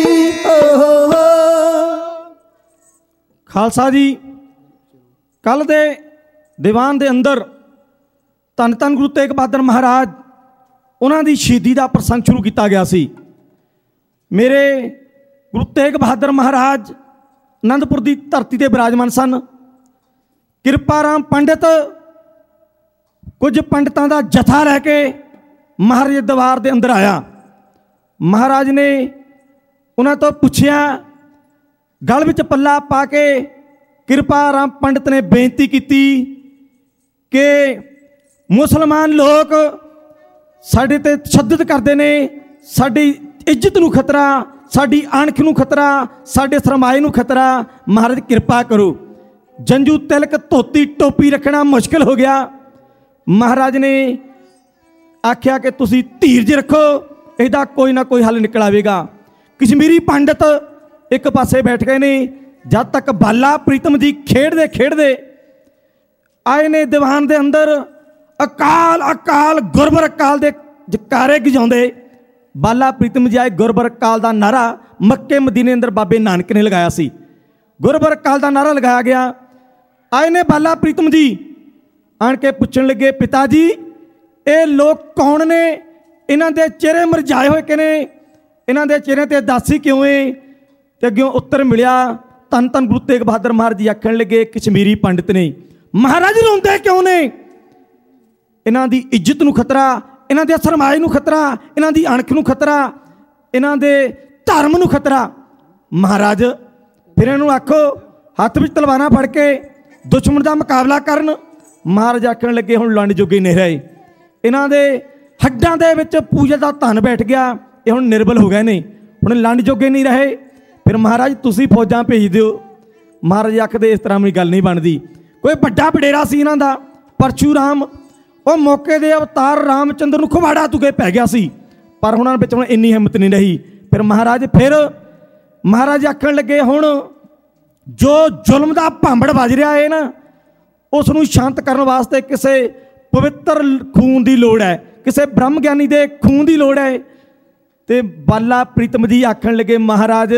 ਖਾਲਸਾ ਜੀ, ਕੱਲ ਦੇ ਦੀਵਾਨ ਦੇ ਅੰਦਰ ਧੰਨ ਧੰਨ ਗੁਰੂ ਤੇਗ ਬਹਾਦਰ ਮਹਾਰਾਜ ਉਹਨਾਂ ਦੀ ਸ਼ਹੀਦੀ ਦਾ ਪ੍ਰਸੰਗ ਸ਼ੁਰੂ ਕੀਤਾ ਗਿਆ ਸੀ। ਮੇਰੇ ਗੁਰੂ ਤੇਗ ਬਹਾਦਰ ਮਹਾਰਾਜ ਆਨੰਦਪੁਰ ਦੀ ਧਰਤੀ ਤੇ ਬਿਰਾਜਮਾਨ ਸਨ। ਕਿਰਪਾ ਰਾਮ ਪੰਡਿਤ ਕੁਝ ਪੰਡਤਾਂ ਦਾ ਜਥਾ ਲੈ ਕੇ ਮਹਾਰਾਜ ਦੇ ਦਰਬਾਰ ਦੇ ਅੰਦਰ ਆਇਆ। ਮਹਾਰਾਜ ਨੇ ਉਹਨਾਂ ਤੋਂ ਪੁੱਛਿਆ, ਗਲ ਵਿੱਚ ਪੱਲਾ ਪਾ ਕੇ ਕਿਰਪਾ ਰਾਮ ਪੰਡਿਤ ਨੇ ਬੇਨਤੀ ਕੀਤੀ ਕਿ ਮੁਸਲਮਾਨ ਲੋਕ ਸਾਡੇ ਤੇ ਤਸ਼ੱਦਦ ਕਰਦੇ ਨੇ, ਸਾਡੀ ਇੱਜ਼ਤ ਨੂੰ ਖਤਰਾ, ਸਾਡੀ ਅਣਖ ਨੂੰ ਖਤਰਾ, ਸਾਡੇ ਸਰਮਾਏ ਨੂੰ ਖਤਰਾ। ਮਹਾਰਾਜ ਕਿਰਪਾ ਕਰੋ। ਜੰਜੂ ਤਿਲਕ ਧੋਤੀ ਟੋਪੀ ਰੱਖਣਾ ਮੁਸ਼ਕਿਲ ਹੋ ਗਿਆ। ਮਹਾਰਾਜ ਨੇ ਆਖਿਆ ਕਿ ਤੁਸੀਂ ਧੀਰਜ ਰੱਖੋ, ਇਹਦਾ ਕੋਈ ਨਾ ਕੋਈ ਹੱਲ ਨਿਕਲ ਆਵੇਗਾ। ਕਸ਼ਮੀਰੀ ਪੰਡਿਤ ਇੱਕ ਪਾਸੇ ਬੈਠ ਗਏ ਨੇ, ਜਦ ਤੱਕ ਬਾਲਾ ਪ੍ਰੀਤਮ ਜੀ ਖੇਡਦੇ ਖੇਡਦੇ ਆਏ ਨੇ ਦੀਵਾਨ ਦੇ ਅੰਦਰ, ਅਕਾਲ ਅਕਾਲ ਗੁਰਬਰ ਅਕਾਲ ਦੇ ਜਕਾਰੇ ਗਜਾਉਂਦੇ ਬਾਲਾ ਪ੍ਰੀਤਮ ਜੀ ਆਏ। ਗੁਰਬਰ ਅਕਾਲ ਦਾ ਨਾਰਾ ਮੱਕੇ ਮਦੀਨੇ ਅੰਦਰ ਬਾਬੇ ਨਾਨਕ ਨੇ ਲਗਾਇਆ ਸੀ। ਗੁਰਬਰ ਅਕਾਲ ਦਾ ਨਾਰਾ ਲਗਾਇਆ ਗਿਆ। ਆਏ ਨੇ ਬਾਲਾ ਪ੍ਰੀਤਮ ਜੀ, ਆਣ ਕੇ ਪੁੱਛਣ ਲੱਗੇ, ਪਿਤਾ ਜੀ ਇਹ ਲੋਕ ਕੌਣ ਨੇ? ਇਹਨਾਂ ਦੇ ਚਿਹਰੇ ਮੁਰਝਾਏ ਹੋਏ ਕਿਨੇ? ਇਹਨਾਂ ਦੇ ਚਿਹਰੇ ਤੇ ਉਦਾਸੀ ਕਿਉਂ ਏ? ਤੇ ਅੱਗਿਓਂ ਉੱਤਰ ਮਿਲਿਆ, ਧੰਨ ਧੰਨ ਗੁਰੂ ਤੇਗ ਬਹਾਦਰ ਮਹਾਰਾਜ ਜੀ ਆਖਣ ਲੱਗੇ, ਕਸ਼ਮੀਰੀ ਪੰਡਿਤ ਨੇ। ਮਹਾਰਾਜ ਰੋਂਦੇ ਕਿਉਂ ਨੇ? ਇਹਨਾਂ ਦੀ ਇੱਜ਼ਤ ਨੂੰ ਖਤਰਾ, ਇਹਨਾਂ ਦੇ ਸਰਮਾਏ ਨੂੰ ਖਤਰਾ, ਇਹਨਾਂ ਦੀ ਅਣਖ ਨੂੰ ਖਤਰਾ, ਇਹਨਾਂ ਦੇ ਧਰਮ ਨੂੰ ਖਤਰਾ। ਮਹਾਰਾਜ ਫਿਰ ਇਹਨੂੰ ਆਖੋ ਹੱਥ ਵਿੱਚ ਤਲਵਾਰਾਂ ਫੜ ਕੇ ਦੁਸ਼ਮਣ ਦਾ ਮੁਕਾਬਲਾ ਕਰਨ। ਮਹਾਰਾਜ ਆਖਣ ਲੱਗੇ, ਹੁਣ ਲੰਡ ਜੋਗੇ ਨਹੀਂ ਰਹੇ, ਇਹਨਾਂ ਦੇ ਹੱਡਾਂ ਦੇ ਵਿੱਚ ਪੂਜਾ ਦਾ ਧਨ ਬੈਠ ਗਿਆ, ਇਹ ਹੁਣ ਨਿਰਬਲ ਹੋ ਗਏ ਨੇ, ਹੁਣ ਲੰਡ ਜੋਗੇ ਨਹੀਂ ਰਹੇ। ਫਿਰ ਮਹਾਰਾਜ ਤੁਸੀਂ ਫੌਜਾਂ ਭੇਜ ਦਿਓ। ਮਹਾਰਾਜ ਆਖਦੇ ਇਸ ਤਰ੍ਹਾਂ ਮੇਰੀ ਗੱਲ ਨਹੀਂ ਬਣਦੀ। ਕੋਈ ਵੱਡਾ ਵਡੇਰਾ ਸੀ ਇਹਨਾਂ ਦਾ ਪਰਸ਼ੂਰਾਮ, ਉਹ ਮੌਕੇ ਦੇ ਅਵਤਾਰ ਰਾਮਚੰਦਰ ਨੂੰ ਖਵਾੜਾ ਤੁਗੇ ਪੈ ਗਿਆ ਸੀ, ਪਰ ਉਹਨਾਂ ਵਿੱਚ ਹੁਣ ਇੰਨੀ ਹਿੰਮਤ ਨਹੀਂ ਰਹੀ। ਫਿਰ ਮਹਾਰਾਜ ਫਿਰ ਮਹਾਰਾਜ ਆਖਣ ਲੱਗੇ, ਹੁਣ ਜੋ ਜ਼ੁਲਮ ਦਾ ਭਾਂਬੜ ਵੱਜ ਰਿਹਾ ਹੈ ਨਾ, ਉਸ ਨੂੰ ਸ਼ਾਂਤ ਕਰਨ ਵਾਸਤੇ ਕਿਸੇ ਪਵਿੱਤਰ ਖੂਨ ਦੀ ਲੋੜ ਹੈ, ਕਿਸੇ ਬ੍ਰਹਮ ਗਿਆਨੀ ਦੇ ਖੂਨ ਦੀ ਲੋੜ ਹੈ। ਤੇ ਬਾਲਾ ਪ੍ਰੀਤਮ ਜੀ ਆਖਣ ਲੱਗੇ, ਮਹਾਰਾਜ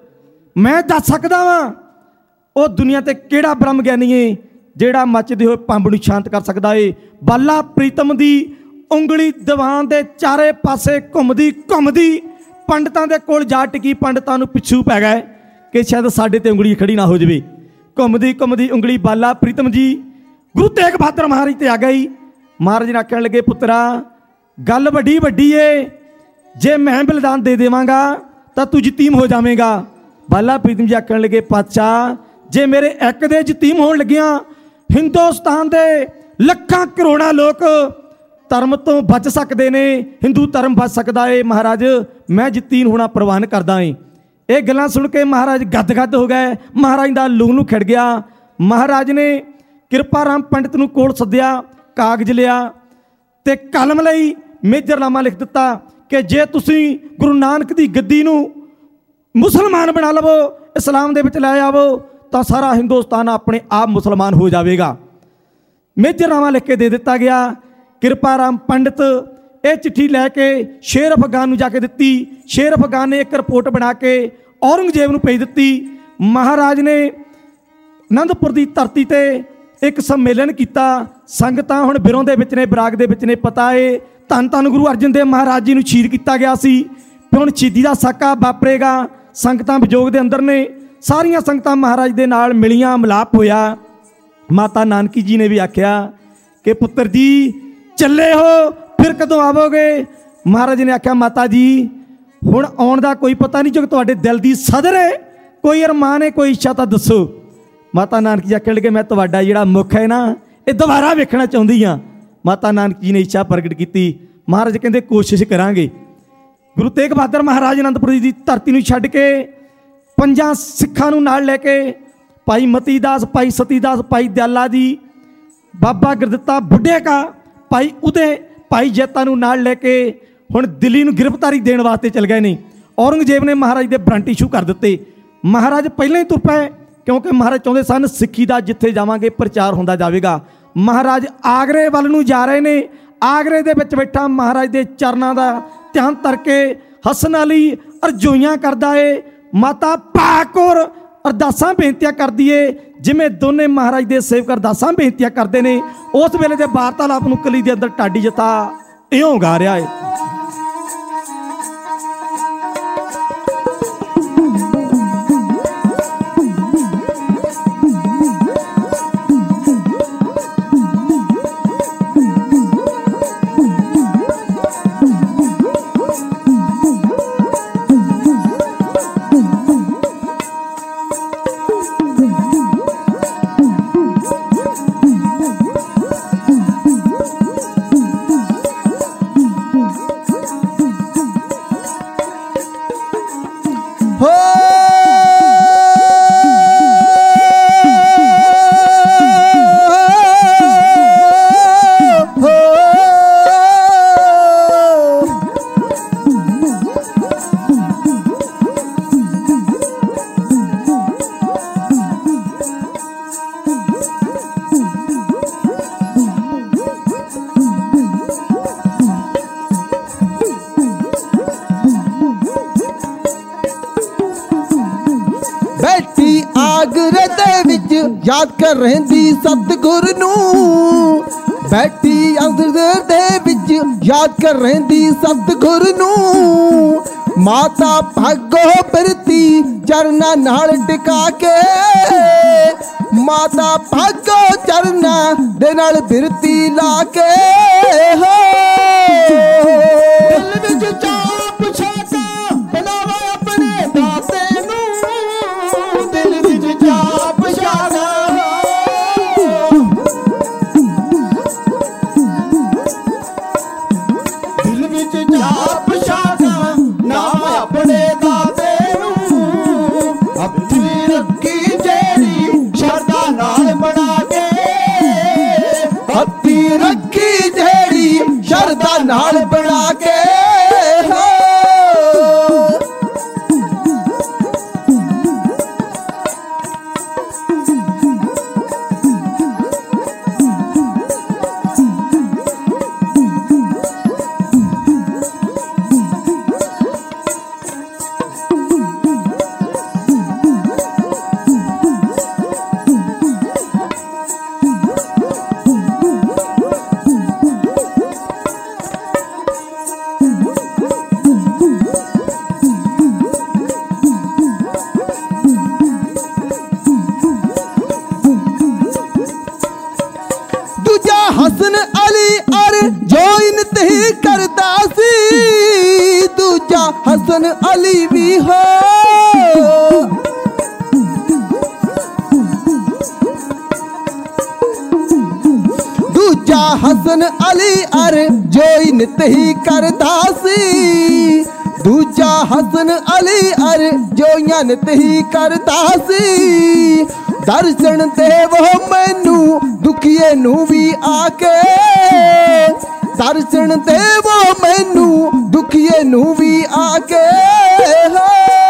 ਮੈਂ ਦੱਸ ਸਕਦਾ ਵਾਂ ਉਹ ਦੁਨੀਆ ਤੇ ਕਿਹੜਾ ਬ੍ਰਹਮ ਗਿਆਨੀ ਹੈ ਜਿਹੜਾ ਮੱਚਦੇ ਹੋਏ ਪੰਬ ਨੂੰ ਸ਼ਾਂਤ ਕਰ ਸਕਦਾ ਏ। ਬਾਲਾ ਪ੍ਰੀਤਮ ਦੀ ਉਂਗਲੀ ਦੀਵਾਨ ਦੇ ਚਾਰੇ ਪਾਸੇ ਘੁੰਮਦੀ ਘੁੰਮਦੀ ਪੰਡਤਾਂ ਦੇ ਕੋਲ ਜਾ ਟਿਕੀ। ਪੰਡਤਾਂ ਨੂੰ ਪਿੱਛੂ ਪੈ ਗਏ ਕਿ ਸ਼ਾਇਦ ਸਾਡੇ ਤੇ ਉਂਗਲੀ ਖੜੀ ਨਾ ਹੋ ਜਾਵੇ। ਘੁੰਮਦੀ ਘੁੰਮਦੀ ਉਂਗਲੀ ਬਾਲਾ ਪ੍ਰੀਤਮ ਜੀ ਗੁਰੂ ਤੇਗ ਬਹਾਦਰ ਮਹਾਰਾਜ ਤੇ ਆ ਗਈ। ਮਹਾਰਾਜ ਨੇ ਆਖਣ ਲੱਗੇ, ਪੁੱਤਰਾ ਗੱਲ ਵੱਡੀ ਵੱਡੀ ਏ, ਜੇ ਮੈਂ ਬਲਿਦਾਨ ਦੇ ਦੇਵਾਂਗਾ ਤਾਂ ਤੂੰ ਯਤੀਮ ਹੋ ਜਾਵੇਂਗਾ। ਬਾਲਾ ਪ੍ਰੀਤਮ ਜੀ ਆਖਣ ਲੱਗੇ, ਪਾਤਸ਼ਾਹ ਜੇ ਮੇਰੇ ਇੱਕ ਦੇ ਯਤੀਮ ਹੋਣ ਲੱਗਿਆ, ਹਿੰਦੁਸਤਾਨ ਦੇ ਲੱਖਾਂ ਕਰੋੜਾਂ ਲੋਕ ਧਰਮ ਤੋਂ ਬਚ ਸਕਦੇ ਨੇ, ਹਿੰਦੂ ਧਰਮ ਬਚ ਸਕਦਾ ਏ। ਮਹਾਰਾਜ ਮੈਂ ਯਤੀਮ ਹੋਣਾ ਪ੍ਰਵਾਨ ਕਰਦਾ ਏ। ਇਹ ਗੱਲਾਂ ਸੁਣ ਕੇ ਮਹਾਰਾਜ ਗੱਦ-ਗੱਦ ਹੋ ਗਏ। ਮਹਾਰਾਜ ਦਾ ਲੂਹ ਨੂੰ ਖਿੜ ਗਿਆ। ਮਹਾਰਾਜ ਨੇ ਕਿਰਪਾ ਰਾਮ ਪੰਡਿਤ ਨੂੰ ਕੋਲ ਸੱਦਿਆ, ਕਾਗਜ਼ ਲਿਆ ਤੇ ਕਲਮ ਲਈ ਮੇਜਰਨਾਮਾ ਲਿਖ ਦਿੱਤਾ ਕਿ ਜੇ ਤੁਸੀਂ ਗੁਰੂ ਨਾਨਕ ਦੀ ਗੱਦੀ ਨੂੰ ਮੁਸਲਮਾਨ ਬਣਾ ਲਵੋ, ਇਸਲਾਮ ਦੇ ਵਿੱਚ ਲੈ ਆਵੋ, ਤਾਂ ਸਾਰਾ ਹਿੰਦੁਸਤਾਨ ਆਪਣੇ ਆਪ ਮੁਸਲਮਾਨ ਹੋ ਜਾਵੇਗਾ। ਮੇਜਰਨਾਮਾ ਲਿਖ ਕੇ ਦੇ ਦਿੱਤਾ ਗਿਆ। ਕਿਰਪਾ ਰਾਮ ਪੰਡਿਤ ਇਹ ਚਿੱਠੀ ਲੈ ਕੇ ਸ਼ੇਰ ਅਫਗਾਨ ਨੂੰ ਜਾ ਕੇ ਦਿੱਤੀ। ਸ਼ੇਰ ਅਫਗਾਨ ਨੇ ਇੱਕ ਰਿਪੋਰਟ ਬਣਾ ਕੇ ਔਰੰਗਜ਼ੇਬ ਨੂੰ ਭੇਜ ਦਿੱਤੀ। ਮਹਾਰਾਜ ਨੇ ਅਨੰਦਪੁਰ ਦੀ ਧਰਤੀ ਤੇ ਇੱਕ ਸੰਮੇਲਨ ਕੀਤਾ। ਸੰਗਤਾਂ ਹੁਣ ਬਿਰੋਂ ਦੇ ਵਿੱਚ ਨੇ, ਬਰਾਗ ਦੇ ਵਿੱਚ ਨੇ। ਪਤਾ ਏ ਧੰਨ ਧੰਨ ਗੁਰੂ ਅਰਜਨ ਦੇਵ ਮਹਾਰਾਜ ਜੀ ਨੂੰ ਸ਼ਹੀਦ ਕੀਤਾ ਗਿਆ ਸੀ, ਤੇ ਹੁਣ ਸ਼ਹੀਦੀ ਦਾ ਸਾਕਾ ਵਾਪਰੇਗਾ। ਸੰਗਤਾਂ ਵਿਜੋਗ ਦੇ ਅੰਦਰ ਨੇ। ਸਾਰੀਆਂ ਸੰਗਤਾਂ ਮਹਾਰਾਜ ਦੇ ਨਾਲ ਮਿਲੀਆਂ, ਮਿਲਾਪ ਹੋਇਆ। ਮਾਤਾ ਨਾਨਕੀ ਜੀ ਨੇ ਵੀ ਆਖਿਆ ਕਿ ਪੁੱਤਰ ਜੀ ਚੱਲੇ ਹੋ, ਫਿਰ ਕਦੋਂ ਆਵੋਗੇ? ਮਹਾਰਾਜ ਨੇ ਆਖਿਆ, ਮਾਤਾ ਜੀ ਹੁਣ ਆਉਣ ਦਾ ਕੋਈ ਪਤਾ ਨਹੀਂ, ਜੋ ਤੁਹਾਡੇ ਦਿਲ ਦੀ ਸਦਰ ਹੈ, ਕੋਈ ਅਰਮਾਨ ਹੈ, ਕੋਈ ਇੱਛਾ ਤਾਂ ਦੱਸੋ। ਮਾਤਾ ਨਾਨਕੀ ਜੀ ਆਖਣ ਲੱਗੇ, ਮੈਂ ਤੁਹਾਡਾ ਜਿਹੜਾ ਮੁੱਖ ਹੈ ਨਾ, ਇਹ ਦੁਬਾਰਾ ਵੇਖਣਾ ਚਾਹੁੰਦੀ ਹਾਂ। ਮਾਤਾ ਨਾਨਕੀ ਜੀ ਨੇ ਇੱਛਾ ਪ੍ਰਗਟ ਕੀਤੀ। ਮਹਾਰਾਜ ਕਹਿੰਦੇ ਕੋਸ਼ਿਸ਼ ਕਰਾਂਗੇ। ਗੁਰੂ ਤੇਗ ਬਹਾਦਰ ਮਹਾਰਾਜ ਅਨੰਦਪੁਰ ਦੀ ਧਰਤੀ ਨੂੰ ਛੱਡ ਕੇ ਪੰਜਾਂ ਸਿੱਖਾਂ ਨੂੰ ਨਾਲ ਲੈ ਕੇ, ਭਾਈ ਮਤੀ ਦਾਸ, ਭਾਈ ਸਤੀ ਦਾਸ, ਭਾਈ ਦਿਆਲਾ ਜੀ, ਬਾਬਾ ਗੁਰਦਿੱਤਾ ਬੁੱਢੇ ਕਾ, ਭਾਈ ਉਦੇ, ਭਾਈ ਜੈਤਾ ਨੂੰ ਨਾਲ ਲੈ ਕੇ ਹੁਣ ਦਿੱਲੀ ਨੂੰ ਗ੍ਰਿਫਤਾਰੀ ਦੇਣ ਵਾਸਤੇ ਚਲ ਗਏ ਨੇ। ਔਰੰਗਜ਼ੇਬ ਨੇ ਮਹਾਰਾਜ ਦੇ ਬਰੰਟ ਇਸ਼ੂ ਕਰ ਦਿੱਤੇ। ਮਹਾਰਾਜ ਪਹਿਲਾਂ ਹੀ ਤੁਰ ਪਏ, ਕਿਉਂਕਿ ਮਹਾਰਾਜ ਚਾਹੁੰਦੇ ਸਨ ਸਿੱਖੀ ਦਾ ਜਿੱਥੇ ਜਾਵਾਂਗੇ ਪ੍ਰਚਾਰ ਹੁੰਦਾ ਜਾਵੇਗਾ। ਮਹਾਰਾਜ ਆਗਰੇ ਵੱਲ ਨੂੰ ਜਾ ਰਹੇ ਨੇ। ਆਗਰੇ ਦੇ ਵਿੱਚ ਬੈਠਾ ਮਹਾਰਾਜ ਦੇ ਚਰਨਾਂ ਦਾ ਧਿਆਨ ਧਰ ਕੇ ਹਸਨ ਅਲੀ ਅਰਜ਼ੋਈਆਂ ਕਰਦਾ ਏ। ਮਾਤਾ ਪਾਕੌਰ ਅਰਦਾਸਾਂ ਬੇਨਤੀਆਂ ਕਰਦੀ ਏ, ਜਿਵੇਂ ਦੋਨੇ ਮਹਾਰਾਜ ਦੇ ਸੇਵਕ ਅਰਦਾਸਾਂ ਬੇਨਤੀਆਂ ਕਰਦੇ ਨੇ। ਉਸ ਵੇਲੇ ਦੇ ਵਾਰਤਾਲਾਪ ਨੂੰ ਕਲੀ ਦੇ ਅੰਦਰ ਢਾਡੀ ਜਥਾ ਇਉਂ ਗਾ ਰਿਹਾ ਏ। याद कर रहिंदी सतगुर नूं बैठी अंदर दे विच याद कर रहिंदी सतगुर नूं माता भागो बिरती चरना नाल टिका के माता भागो चरना दे नाल बिरती ला के हो दिल विच चाप छाता बनावा अपने दाते नूं दिल विच चाप छाता दिल विच चाप छाता नाम अपने दाते नूं अपनी रखी जेड़ी शरदा नाल बना के हत्ती रखी जेड़ी शरदा नाल बना के हो दूजा हसन अली अर जो इनतही करता सी दूजा हसन अली भी हो दूजा हसन अली अर जो इनतही करता सी दूजा हसन अली अर जो इनतही करता सी दर्शन देवो मैनू दुखिए नू भी आके दर्शन देवो मैनू दुखिए नू भी आके हो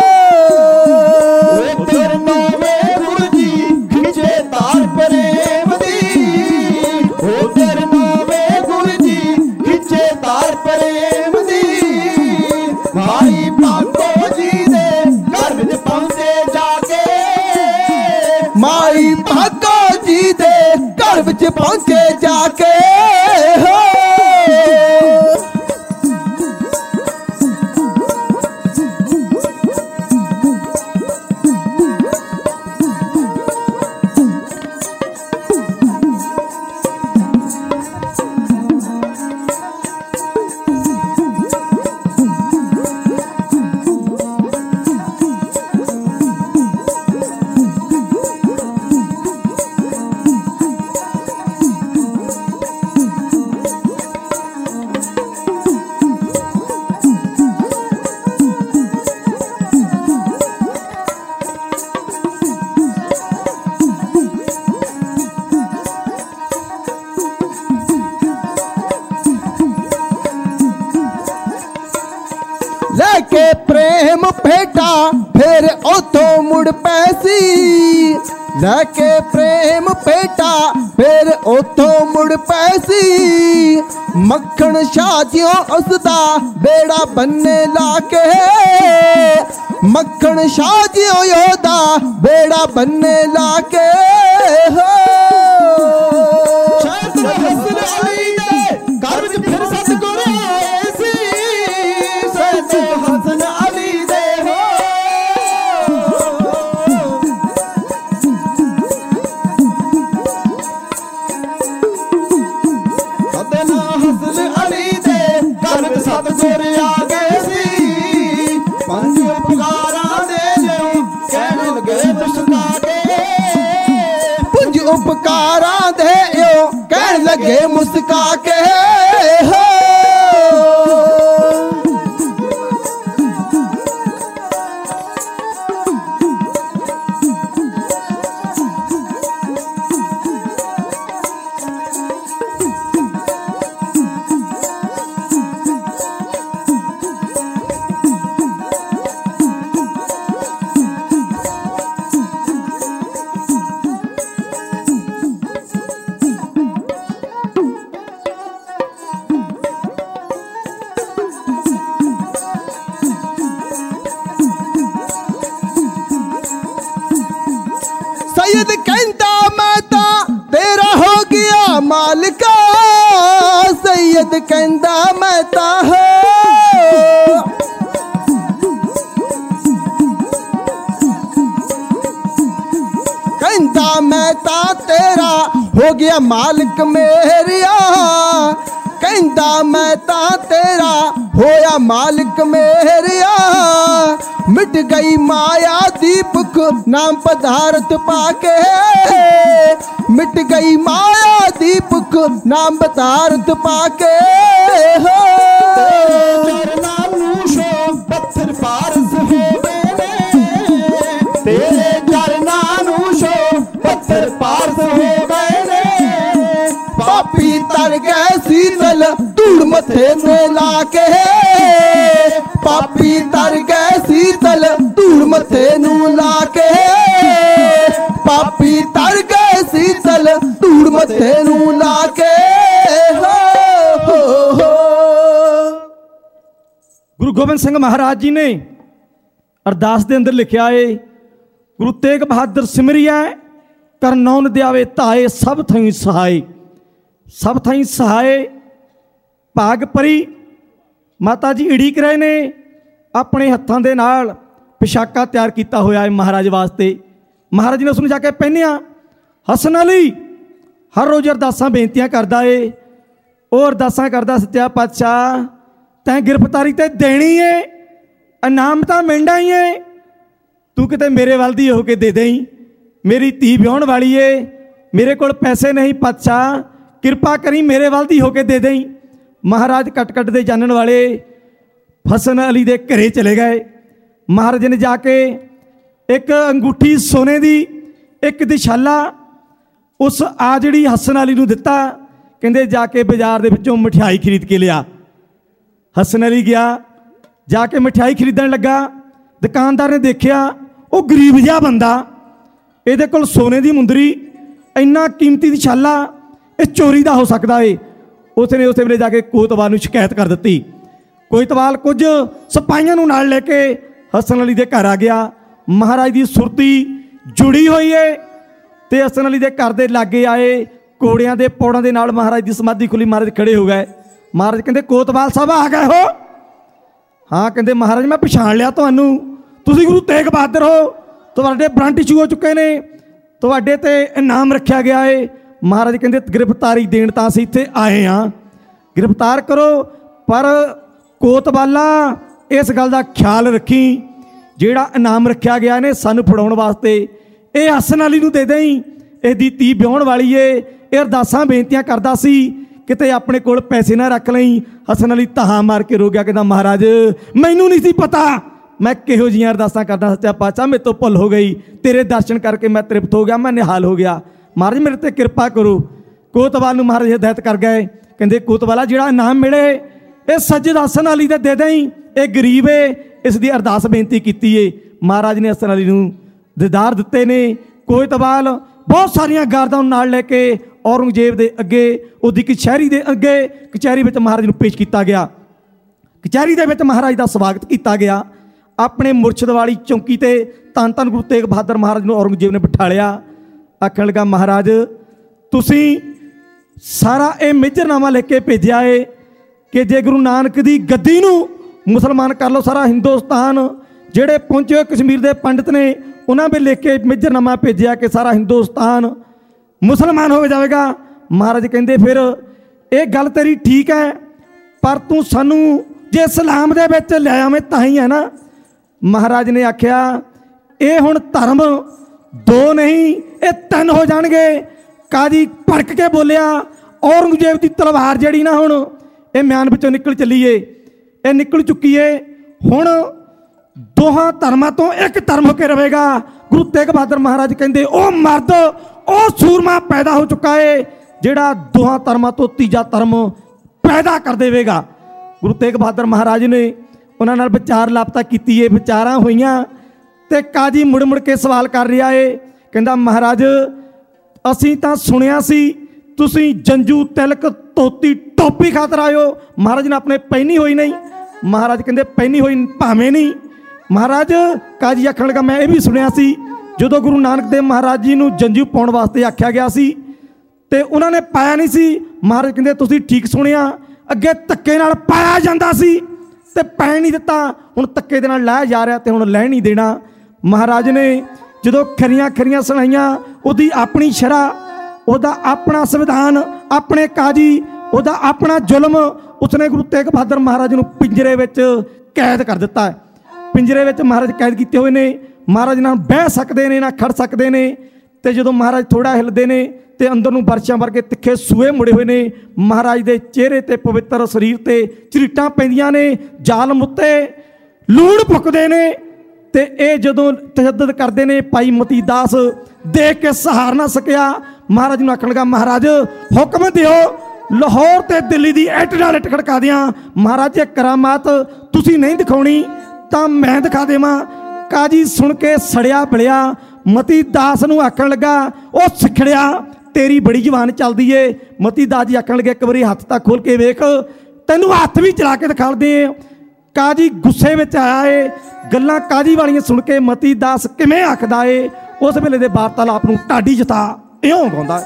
उधर नौवे गुरु जी खिंचे तार प्रेम दी उधर नौवे गुरु जी खिंचे तार प्रेम दी भाई भागो जी दे घर विच पहुंचे जाके माई भागो जी दे घर विच पहुंचे जाके हो लेके प्रेम भेटा फिर ओथों मुड़ पैसी लेके प्रेम भेटा फिर ओथों मुड़ पैसी मक्खन शाजियों उसदा बेड़ा बनने लाके मक्खन शाजियों योदा बेड़ा बनने लाके हो हसन अली दे घर विच फिर सतगुर आए सी सैयद हसन अली दे हो सदना हसन अली दे घर विच सतगुर आ गए सी पंज उपकारां दे जो कहने लगे मुस्का के पुंज उपकारां दे यो कहन लगे मुस्का के हो मालिका सैयद कहंदा मैं तां हो कहंदा मैं तां तेरा हो गया मालिक मेरिया कहंदा मैं तां तेरा होया मालिक मेरिया मिट गई माया दीपक नाम पदार्थ पाके मिट गई माया दीपक नाम पदार्थ पाके हो चरना नूशो पत्थर पारस हो गए तेरे चरना नूशो पत्थर पारस हो गए पापी तर गए शीतल धूड़ मथे ने लाके पापी तर गए शीतल धूड़ मथे नू लाके पापी तर गए शीतल धूड़ मथे नू लाके हो हो हो। गुरु गोबिंद सिंह महाराज जी ने अरदास के अंदर लिखा है गुरु तेग बहादुर सिमरिया कर नौन दियावे धाए सब थई सहाय सब थई सहाय भाग परी माता जी उड़ीक रहे ने अपने हत्थों के नाल पोशाका तैयार किया होया है महाराज वास्ते महाराज ने उसने जाके पहनिया हसन अली हर रोज़ अरदासां बेनतियां करदा है वो अरदासां करदा सच्चा पातशाह तैं गिरफ्तारी ते देनी है इनाम तो मिलना ही है तू किते मेरे वाल दी होके दे दें मेरी धी ब्याहण वाली है मेरे को पैसे नहीं पातशाह किरपा करी मेरे वाल दी होके दे दें महाराज कट कट दे जानन वाले हसन अली दे घरे चले गए महाराज ने जाके एक अंगूठी सोने दी एक दिशाला उस आ जिहड़ी हसन अली नूं दिता कहंदे जाके बाजार दे विचों मिठाई खरीद के लिया हसन अली गया जाके मिठाई खरीदण लगा दुकानदार ने देखा वो गरीब जिहा बंदा इहदे कोल सोने दी मुंदरी इन्ना कीमती दिशाला ये चोरी का हो सकता है उसने उस वेले जाके कोतवाल नूं शिकायत कर दी कोतवाल कुछ सिपाहियां नूं नाल लेके हसन अली दे घर आ गया महाराज की सुरती जुड़ी हुई है तो हसन अली दे घर दे लागे आए घोड़ियां दे पौड़ां दे नाल महाराज की समाधि खुली महाराज खड़े हो गए महाराज कहते कोतवाल साहब आ गए हो हाँ कहते महाराज मैं पछाण लिया तुहानूं तुसीं गुरु तेग बहादुर हो तुहाडे ब्रंट इशू हो चुके ने तुहाडे ते इनाम रखा गया है महाराज कहते गिरफ्तारी देण तां असीं इत्थे आए हाँ गिरफ्तार करो पर कोतवाला इस गल का ख्याल रखी जिहड़ा इनाम रखा गया ने सानूं फड़ाउण वास्ते ये हसन अली नूं दे दें इहदी धी ब्याहण वाली है ये अरदासां बेनतियां करदा सी किते अपने कोल पैसे ना रख लई हसन अली तहा मार के रो गया कहता महाराज मैनूं नहीं सी पता मैं किहो जिहियां अरदासां करदा सच्चा पातशाह मेरे तो भुल हो गई तेरे दर्शन करके मैं तृप्त हो गया मैं निहाल हो गया महाराज मेरे ते किरपा करो कोतवाल नूं महाराज हिदायत कर गए कहंदे कोतवाला जिहड़ा इनाम मिले ये सज्जद हसन अली दे दे दें ये गरीब है इसकी अरदास बेनती की है महाराज ने हसन अली नूं दीदार दिते ने कोतवाल बहुत सारिया गारदां नाल लैके औरंगजेब के अगे उहदी कचहरी के अगे कचहरी में महाराज नूं पेश किया गया कचहरी दे विच महाराज का स्वागत किया गया अपने मुरशद वाली चौकी ते धन धन गुरु तेग बहादुर महाराज नूं औरंगजेब ने बिठा लिया आखण लगा महाराज तुसीं सारा ये मेजरनामा लिख के भेजिया है कि जे गुरु नानक की गद्दी नूं मुसलमान कर लो सारा हिंदुस्तान जेड़े पहुंचे हुए कश्मीर के पंडित ने उन्होंने भी लिख के मेजरनामा भेजा कि सारा हिंदुस्तान मुसलमान हो जाएगा महाराज कहते फिर ये गल तेरी ठीक है पर तू सानू जे इस्लाम दे विच लिया मैं तां ही है ना महाराज ने आख्या ये हुण धर्म दो नहीं ये तीन हो जाणगे काजी भड़क के बोलिया औरंगजेब की तलवार जड़ी ना हुण ये म्यान विचों निकल चली है ये निकल चुकी है हुण दोहां धर्मां तो एक धर्म होकर रहेगा गुरु तेग बहादुर महाराज कहते ओ मर्द ओ सूरमा पैदा हो चुका है जिहड़ा दोहां धर्मां तो तीजा धर्म पैदा कर देवेगा गुरु तेग बहादुर महाराज ने उन्हां नाल विचार लापता कीती है विचारां होईयां ते काजी मुड़ मुड़ के सवाल कर रहा है कहंदा महाराज असीं तां सुनिया सी तुसीं जंजू तिलक धोती टोपी खातर आए हो महाराज ने अपने पहनी हुई नहीं महाराज कहते पहनी हुई भावें नहीं महाराज काजी आखण लगा मैं ये भी सुनिया सी जदों गुरु नानक देव महाराज जी नूं जंजू पाउण वास्ते आख्या गया सी ਤੇ ਉਹਨਾਂ ਨੇ ਪਾਇਆ ਨਹੀਂ ਸੀ। ਮਹਾਰਾਜ ਕਹਿੰਦੇ ਤੁਸੀਂ ਠੀਕ ਸੁਣਿਆ, ਅੱਗੇ ਧੱਕੇ ਨਾਲ ਪਾਇਆ ਜਾਂਦਾ ਸੀ ਤੇ ਪੈਣ ਨਹੀਂ ਦਿੱਤਾ, ਹੁਣ ਧੱਕੇ ਦੇ ਨਾਲ ਲਾਇਆ ਜਾ ਰਿਹਾ ਤੇ ਹੁਣ ਲੈਣ ਨਹੀਂ ਦੇਣਾ। ਮਹਾਰਾਜ ਨੇ ਜਦੋਂ ਖਰੀਆਂ ਖਰੀਆਂ ਸੁਣਾਈਆਂ, ਉਹਦੀ ਆਪਣੀ ਸ਼ਰ੍ਹਾ, ਉਹਦਾ ਆਪਣਾ ਸੰਵਿਧਾਨ, ਆਪਣੇ ਕਾਜੀ, ਉਹਦਾ ਆਪਣਾ ਜ਼ੁਲਮ, ਉਸਨੇ ਗੁਰੂ ਤੇਗ ਬਹਾਦਰ ਮਹਾਰਾਜ ਨੂੰ ਪਿੰਜਰੇ ਵਿੱਚ ਕੈਦ ਕਰ ਦਿੱਤਾ ਹੈ। ਪਿੰਜਰੇ ਵਿੱਚ ਮਹਾਰਾਜ ਕੈਦ ਕੀਤੇ ਹੋਏ ਨੇ। ਮਹਾਰਾਜ ਨਾਲ ਬਹਿ ਸਕਦੇ ਨੇ, ਨਾ ਖੜ ਸਕਦੇ ਨੇ। ਤੇ ਜਦੋਂ ਮਹਾਰਾਜ ਥੋੜ੍ਹਾ ਹਿਲਦੇ ਨੇ ਤੇ ਅੰਦਰ ਨੂੰ ਬਰਛਾਂ ਵਰਗੇ ਤਿੱਖੇ ਸੂਏ ਮੁੜੇ ਹੋਏ ਨੇ। ਮਹਾਰਾਜ ਦੇ ਚਿਹਰੇ ਤੇ, ਪਵਿੱਤਰ ਸਰੀਰ ਤੇ ਝਰੀਟਾਂ ਪੈਂਦੀਆਂ ਨੇ, ਜ਼ਾਲਮ ਉੱਤੇ ਲੂਣ ਫੁੱਕਦੇ ਨੇ। ਤੇ ਇਹ ਜਦੋਂ ਤਸ਼ੱਦਦ ਕਰਦੇ ਨੇ, ਭਾਈ ਮਤੀ ਦਾਸ ਦੇਖ ਕੇ ਸਹਾਰ ਨਾ ਸਕਿਆ। ਮਹਾਰਾਜ ਨੂੰ ਆਖਣ ਲੱਗਾ, ਮਹਾਰਾਜ ਹੁਕਮ ਦਿਓ, ਲਾਹੌਰ ਤੇ ਦਿੱਲੀ ਦੀ ਇੱਟ ਨਾਲ ਇੱਟ ਖੜਕਾ ਦਿਆਂ। ਮਹਾਰਾਜ ਇਹ ਕਰਾਮਾਤ ਤੁਸੀਂ ਨਹੀਂ ਦਿਖਾਉਣੀ ਤਾਂ ਮੈਂ ਦਿਖਾ ਦੇਵਾਂ। ਕਾਜੀ ਸੁਣ ਕੇ ਸੜਿਆ ਬਲਿਆ। ਮਤੀ ਦਾਸ ਨੂੰ ਆਖਣ ਲੱਗਾ, ਉਹ ਸਿੱਖੜਿਆ ਤੇਰੀ ਬੜੀ ਜ਼ੁਬਾਨ ਚੱਲਦੀ ਏ। ਮਤੀ ਦਾਸ ਜੀ ਆਖਣ ਲੱਗੇ, ਇੱਕ ਵਾਰੀ ਹੱਥ ਤਾਂ ਖੋਲ ਕੇ ਵੇਖ, ਤੈਨੂੰ ਹੱਥ ਵੀ ਚਲਾ ਕੇ ਦਿਖਾਉਂਦੇ। ਕਾਜੀ ਗੁੱਸੇ ਵਿੱਚ ਆਇਆ ਏ। ਗੱਲਾਂ ਕਾਜੀ ਵਾਲੀਆਂ ਸੁਣ ਕੇ ਮਤੀ ਦਾਸ ਕਿਵੇਂ ਆਖਦਾ ਏ, ਉਸ ਵੇਲੇ ਦੇ ਵਾਰਤਾਲਾਪ ਨੂੰ ਢਾਡੀ ਜਤਾ ਇਉਂ ਗਾਉਂਦਾ।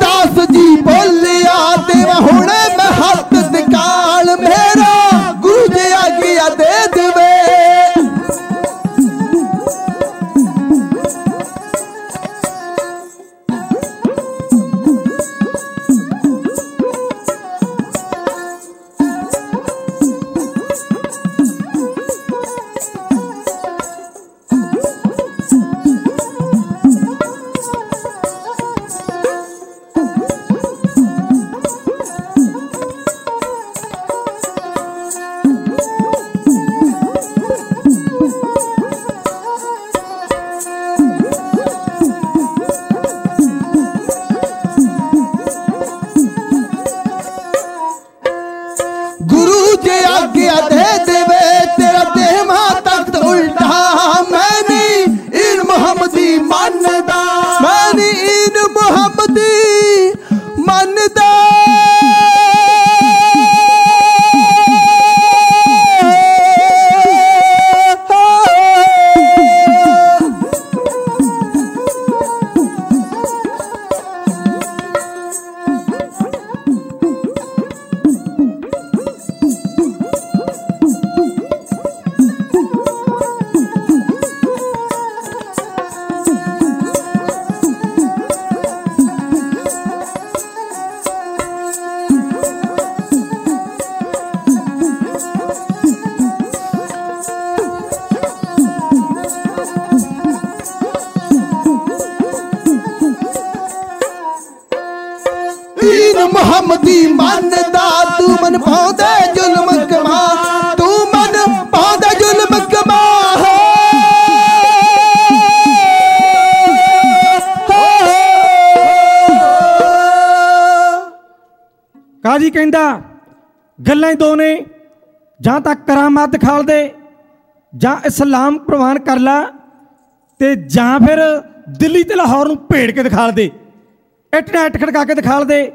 दास जी बोलिया देवा हुणे मैं हथ दिकाल मेरा गुरु जी आज्ञा दे देवे। मोहम्मदी मनदा तू मन पाउंदा जुल्म कमा तू मन पाउंदा जुल्म कमा। काजी कहंदा गल्लां दो ने, जां तां करामात दिखाल दे जां इस्लाम प्रवान कर ला ते जां फिर दिल्ली ते लाहौर नूं भेड़ के दिखाल दे, इट ना इट खड़का के दिखाल दे।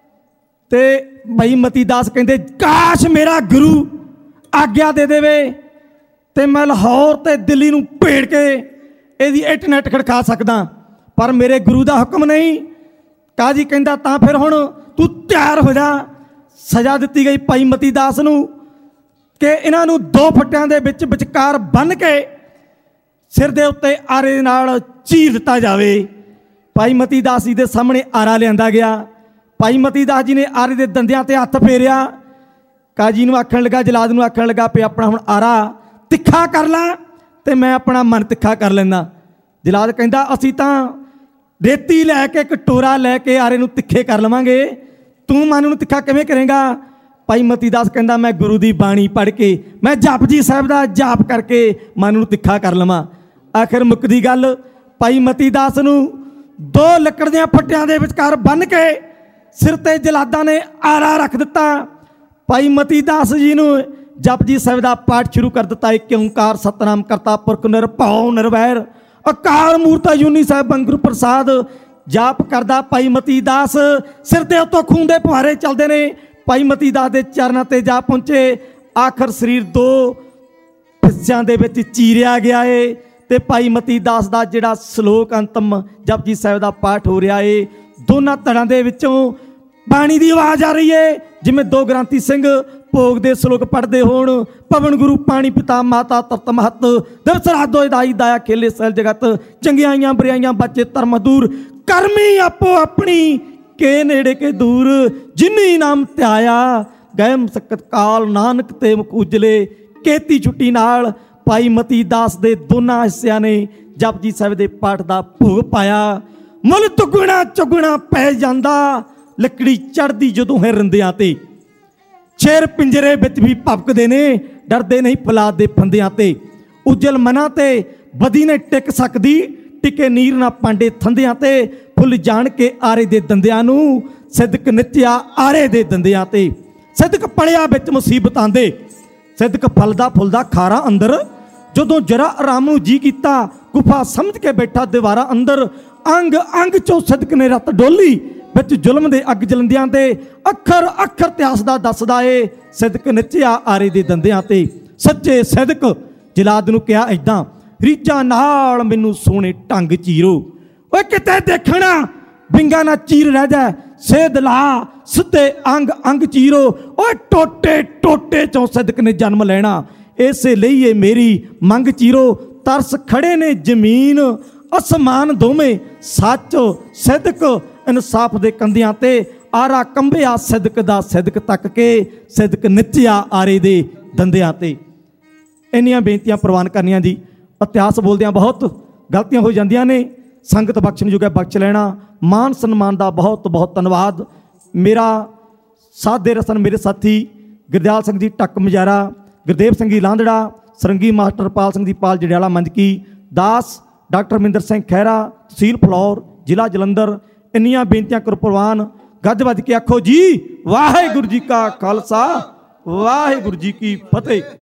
ते भाई मती दास कहते काश मेरा गुरु आग्ञा दे देवे ते मैं लाहौर ते दिल्ली नूं भेड़ के इहदी इट नैट खड़का सकदा, पर मेरे गुरु दा हुक्म नहीं। काजी कहंदा तां फिर हुण तू तैयार हो जा। सज़ा दित्ती गई भाई मती दास नूं कि इन्हां नूं दो फट्टियां दे विच विचकार बन के सिर दे उत्ते आरे नाल चीर दित्ता जावे। भाई मती दास जी दे सामने आरा लिआंदा गया। भाई मती दास जी ने आरे दे दंदियां ते हत्थ फेरिया। काजी नूं आखण लगा, जलाद नूं आखण लगा भी अपना हुण आरा तिखा कर ला ते मैं अपना मन तिखा कर लैंदा। जलाद कहंदा असीं तां रेती लैके कटोरा लैके आरे नूं तिखे कर लवांगे, तू मन नूं तिखा किवें करेंगा। भाई मती दास कहंदा मैं गुरु दी बाणी पढ़ के मैं जपजी साहिब दा जाप करके मन नूं तिखा कर लवां। आखिर मुकदी गल भाई मती दास नूं दो लकड़ दियां फट्टियां दे विचकार बन के सिर ते जलादा ने आरा रख दिता। भाई मती दास जी नूं जपजी साहिब दा पाठ शुरू कर दिता। एक ओंकार सतनाम करता पुरख निरभਉ निरवैर अकाल मूरत अजूनी साहिब गुरु प्रसाद जाप करदा। भाई मती दास सिर ते उत्तों खून दे फुहारे चलते ने। भाई मती दास दे चरनां ते जा पहुंचे। आखिर शरीर दो हिस्सिਆਂ ਦੇ ਵਿੱਚ ਚੀਰਿਆ ਗਿਆ ਏ ਤੇ ਭਾਈ ਮਤੀ ਦਾਸ ਦਾ ਜਿਹੜਾ ਸ਼ਲੋਕ ਅੰਤਮ ਜਪਜੀ ਸਾਹਿਬ ਦਾ ਪਾਠ ਹੋ ਰਿਹਾ ਏ, ਦੋਨਾਂ ਧੜਾਂ ਦੇ ਵਿੱਚੋਂ ਬਾਣੀ ਦੀ ਆਵਾਜ਼ ਆ ਰਹੀ ਏ ਜਿਵੇਂ ਦੋ ਗ੍ਰੰਥੀ ਸਿੰਘ ਭੋਗ ਦੇ ਸ਼ਲੋਕ ਪੜ੍ਹਦੇ ਹੋਣ। ਪਵਨ ਗੁਰੂ ਪਾਣੀ ਪਿਤਾ ਮਾਤਾ ਤਪਤ ਮਹਤ ਦਿਵਸ ਰਾਤ ਦੋਇ ਦਾਈ ਦਾਇਆ ਖੇਲੇ ਸੈਲ ਜਗਤ ਚੰਗਿਆਈਆਂ ਬੁਰਾਈਆਂ ਬਚੇ ਧਰਮ ਦੂਰ ਕਰਮੀ ਆਪੋ ਆਪਣੀ के नेड़े के दूर जिन्नी नाम त्याया गए मसकत काल नानक ते मुख उजले केती छुट्टी नाल। भाई मती दास दे दोनों हिस्सिਆਂ ने जपजी साहिब दे पाठ दा भोग पाया। मुल दुगुना चौगुना पै जांदा लकड़ी चढ़दी जदों है रंदियां ते। शेर पिंजरे विच भी भपकदे ने डरदे नहीं फौलाद दे फंदियां ते। उजल मना ते बदी ने टिक सकदी टिके नीर ना पांडे थंदियां ते। फुल जान के आरे दे दंदियां नूं सिदक नित्या आरे दे दंदियां ते। सिदक पलिया विच मुसीबतां दे सिदक फलदा फुलदा खारा अंदर। जदों जरा आराम नूं जी कीता गुफा समझ के बैठा दीवारा अंदर। अंग अंग चों सिदक ने रत डोली विच जुल्म दे अग जलंदियां ते। अखर अखर इतिहास दा दसदा ए सिदक नित्या आरे दे दंदियां ते। सच्चे सिदक जलाद नूं कहा इदां रीझां नाल मैनूं सोहणे ढंग चीरो। ओए किते देखना बिंगा ना चीर रह जाए ਸੇਧ ਲਾ ਸਿੱਧੇ ਅੰਗ ਅੰਗ ਚੀਰੋ। ਓਏ ਟੋਟੇ ਟੋਟੇ ਚੋਂ ਸਿਦਕ ਨੇ ਜਨਮ ਲੈਣਾ, ਇਸੇ ਲਈ ਇਹ ਮੇਰੀ ਮੰਗ ਚੀਰੋ। ਤਰਸ ਖੜੇ ਨੇ ਜ਼ਮੀਨ ਅਸਮਾਨ ਦੋਵੇਂ, ਸੱਚ ਸਿਦਕ ਇਨਸਾਫ ਦੇ ਕੰਧਿਆਂ ਤੇ। ਆਰਾ ਕੰਬਿਆ ਸਿਦਕ ਦਾ ਸਿਦਕ ਤੱਕ ਕੇ, ਸਿਦਕ ਨਿੱਚਿਆ ਆਰੇ ਦੇ ਦੰਦਿਆਂ ਤੇ। ਇੰਨੀਆਂ ਬੇਨਤੀਆਂ ਪ੍ਰਵਾਨ ਕਰਨੀਆਂ ਜੀ। ਇਤਿਹਾਸ ਬੋਲਦਿਆਂ ਬਹੁਤ ਗਲਤੀਆਂ ਹੋ ਜਾਂਦੀਆਂ ਨੇ, ਸੰਗਤ ਬਖਸ਼ਣ ਜੋਗਾ ਬਖਸ਼ ਲੈਣਾ। ਮਾਨ ਸਨਮਾਨ ਦਾ ਬਹੁਤ ਬਹੁਤ ਧੰਨਵਾਦ। ਮੇਰਾ ਸਾਥ ਦੇ ਰਸਨ ਮੇਰੇ ਸਾਥੀ ਗੁਰਦਿਆਲ ਸਿੰਘ ਜੀ ਟੱਕ ਮਜਾਰਾ, ਗੁਰਦੇਵ ਸਿੰਘ ਜੀ ਲਾਂਦੜਾ, ਸਰੰਗੀ ਮਾਸਟਰ ਪਾਲ ਸਿੰਘ ਜੀ ਪਾਲ ਜੜਿਆਲਾ ਮੰਜਕੀ ਦਾਸ, ਡਾਕਟਰ ਮਹਿੰਦਰ ਸਿੰਘ ਖਹਿਰਾ, ਤਹਿਸੀਲ ਫਲੌਰ, ਜ਼ਿਲ੍ਹਾ ਜਲੰਧਰ। ਇੰਨੀਆਂ ਬੇਨਤੀਆਂ ਕਰੋ ਪ੍ਰਵਾਨ। ਗੱਜ ਵੱਜ ਕੇ ਆਖੋ ਜੀ ਵਾਹਿਗੁਰੂ ਜੀ ਕਾ ਖਾਲਸਾ, ਵਾਹਿਗੁਰੂ ਜੀ ਕੀ ਫਤਿਹ।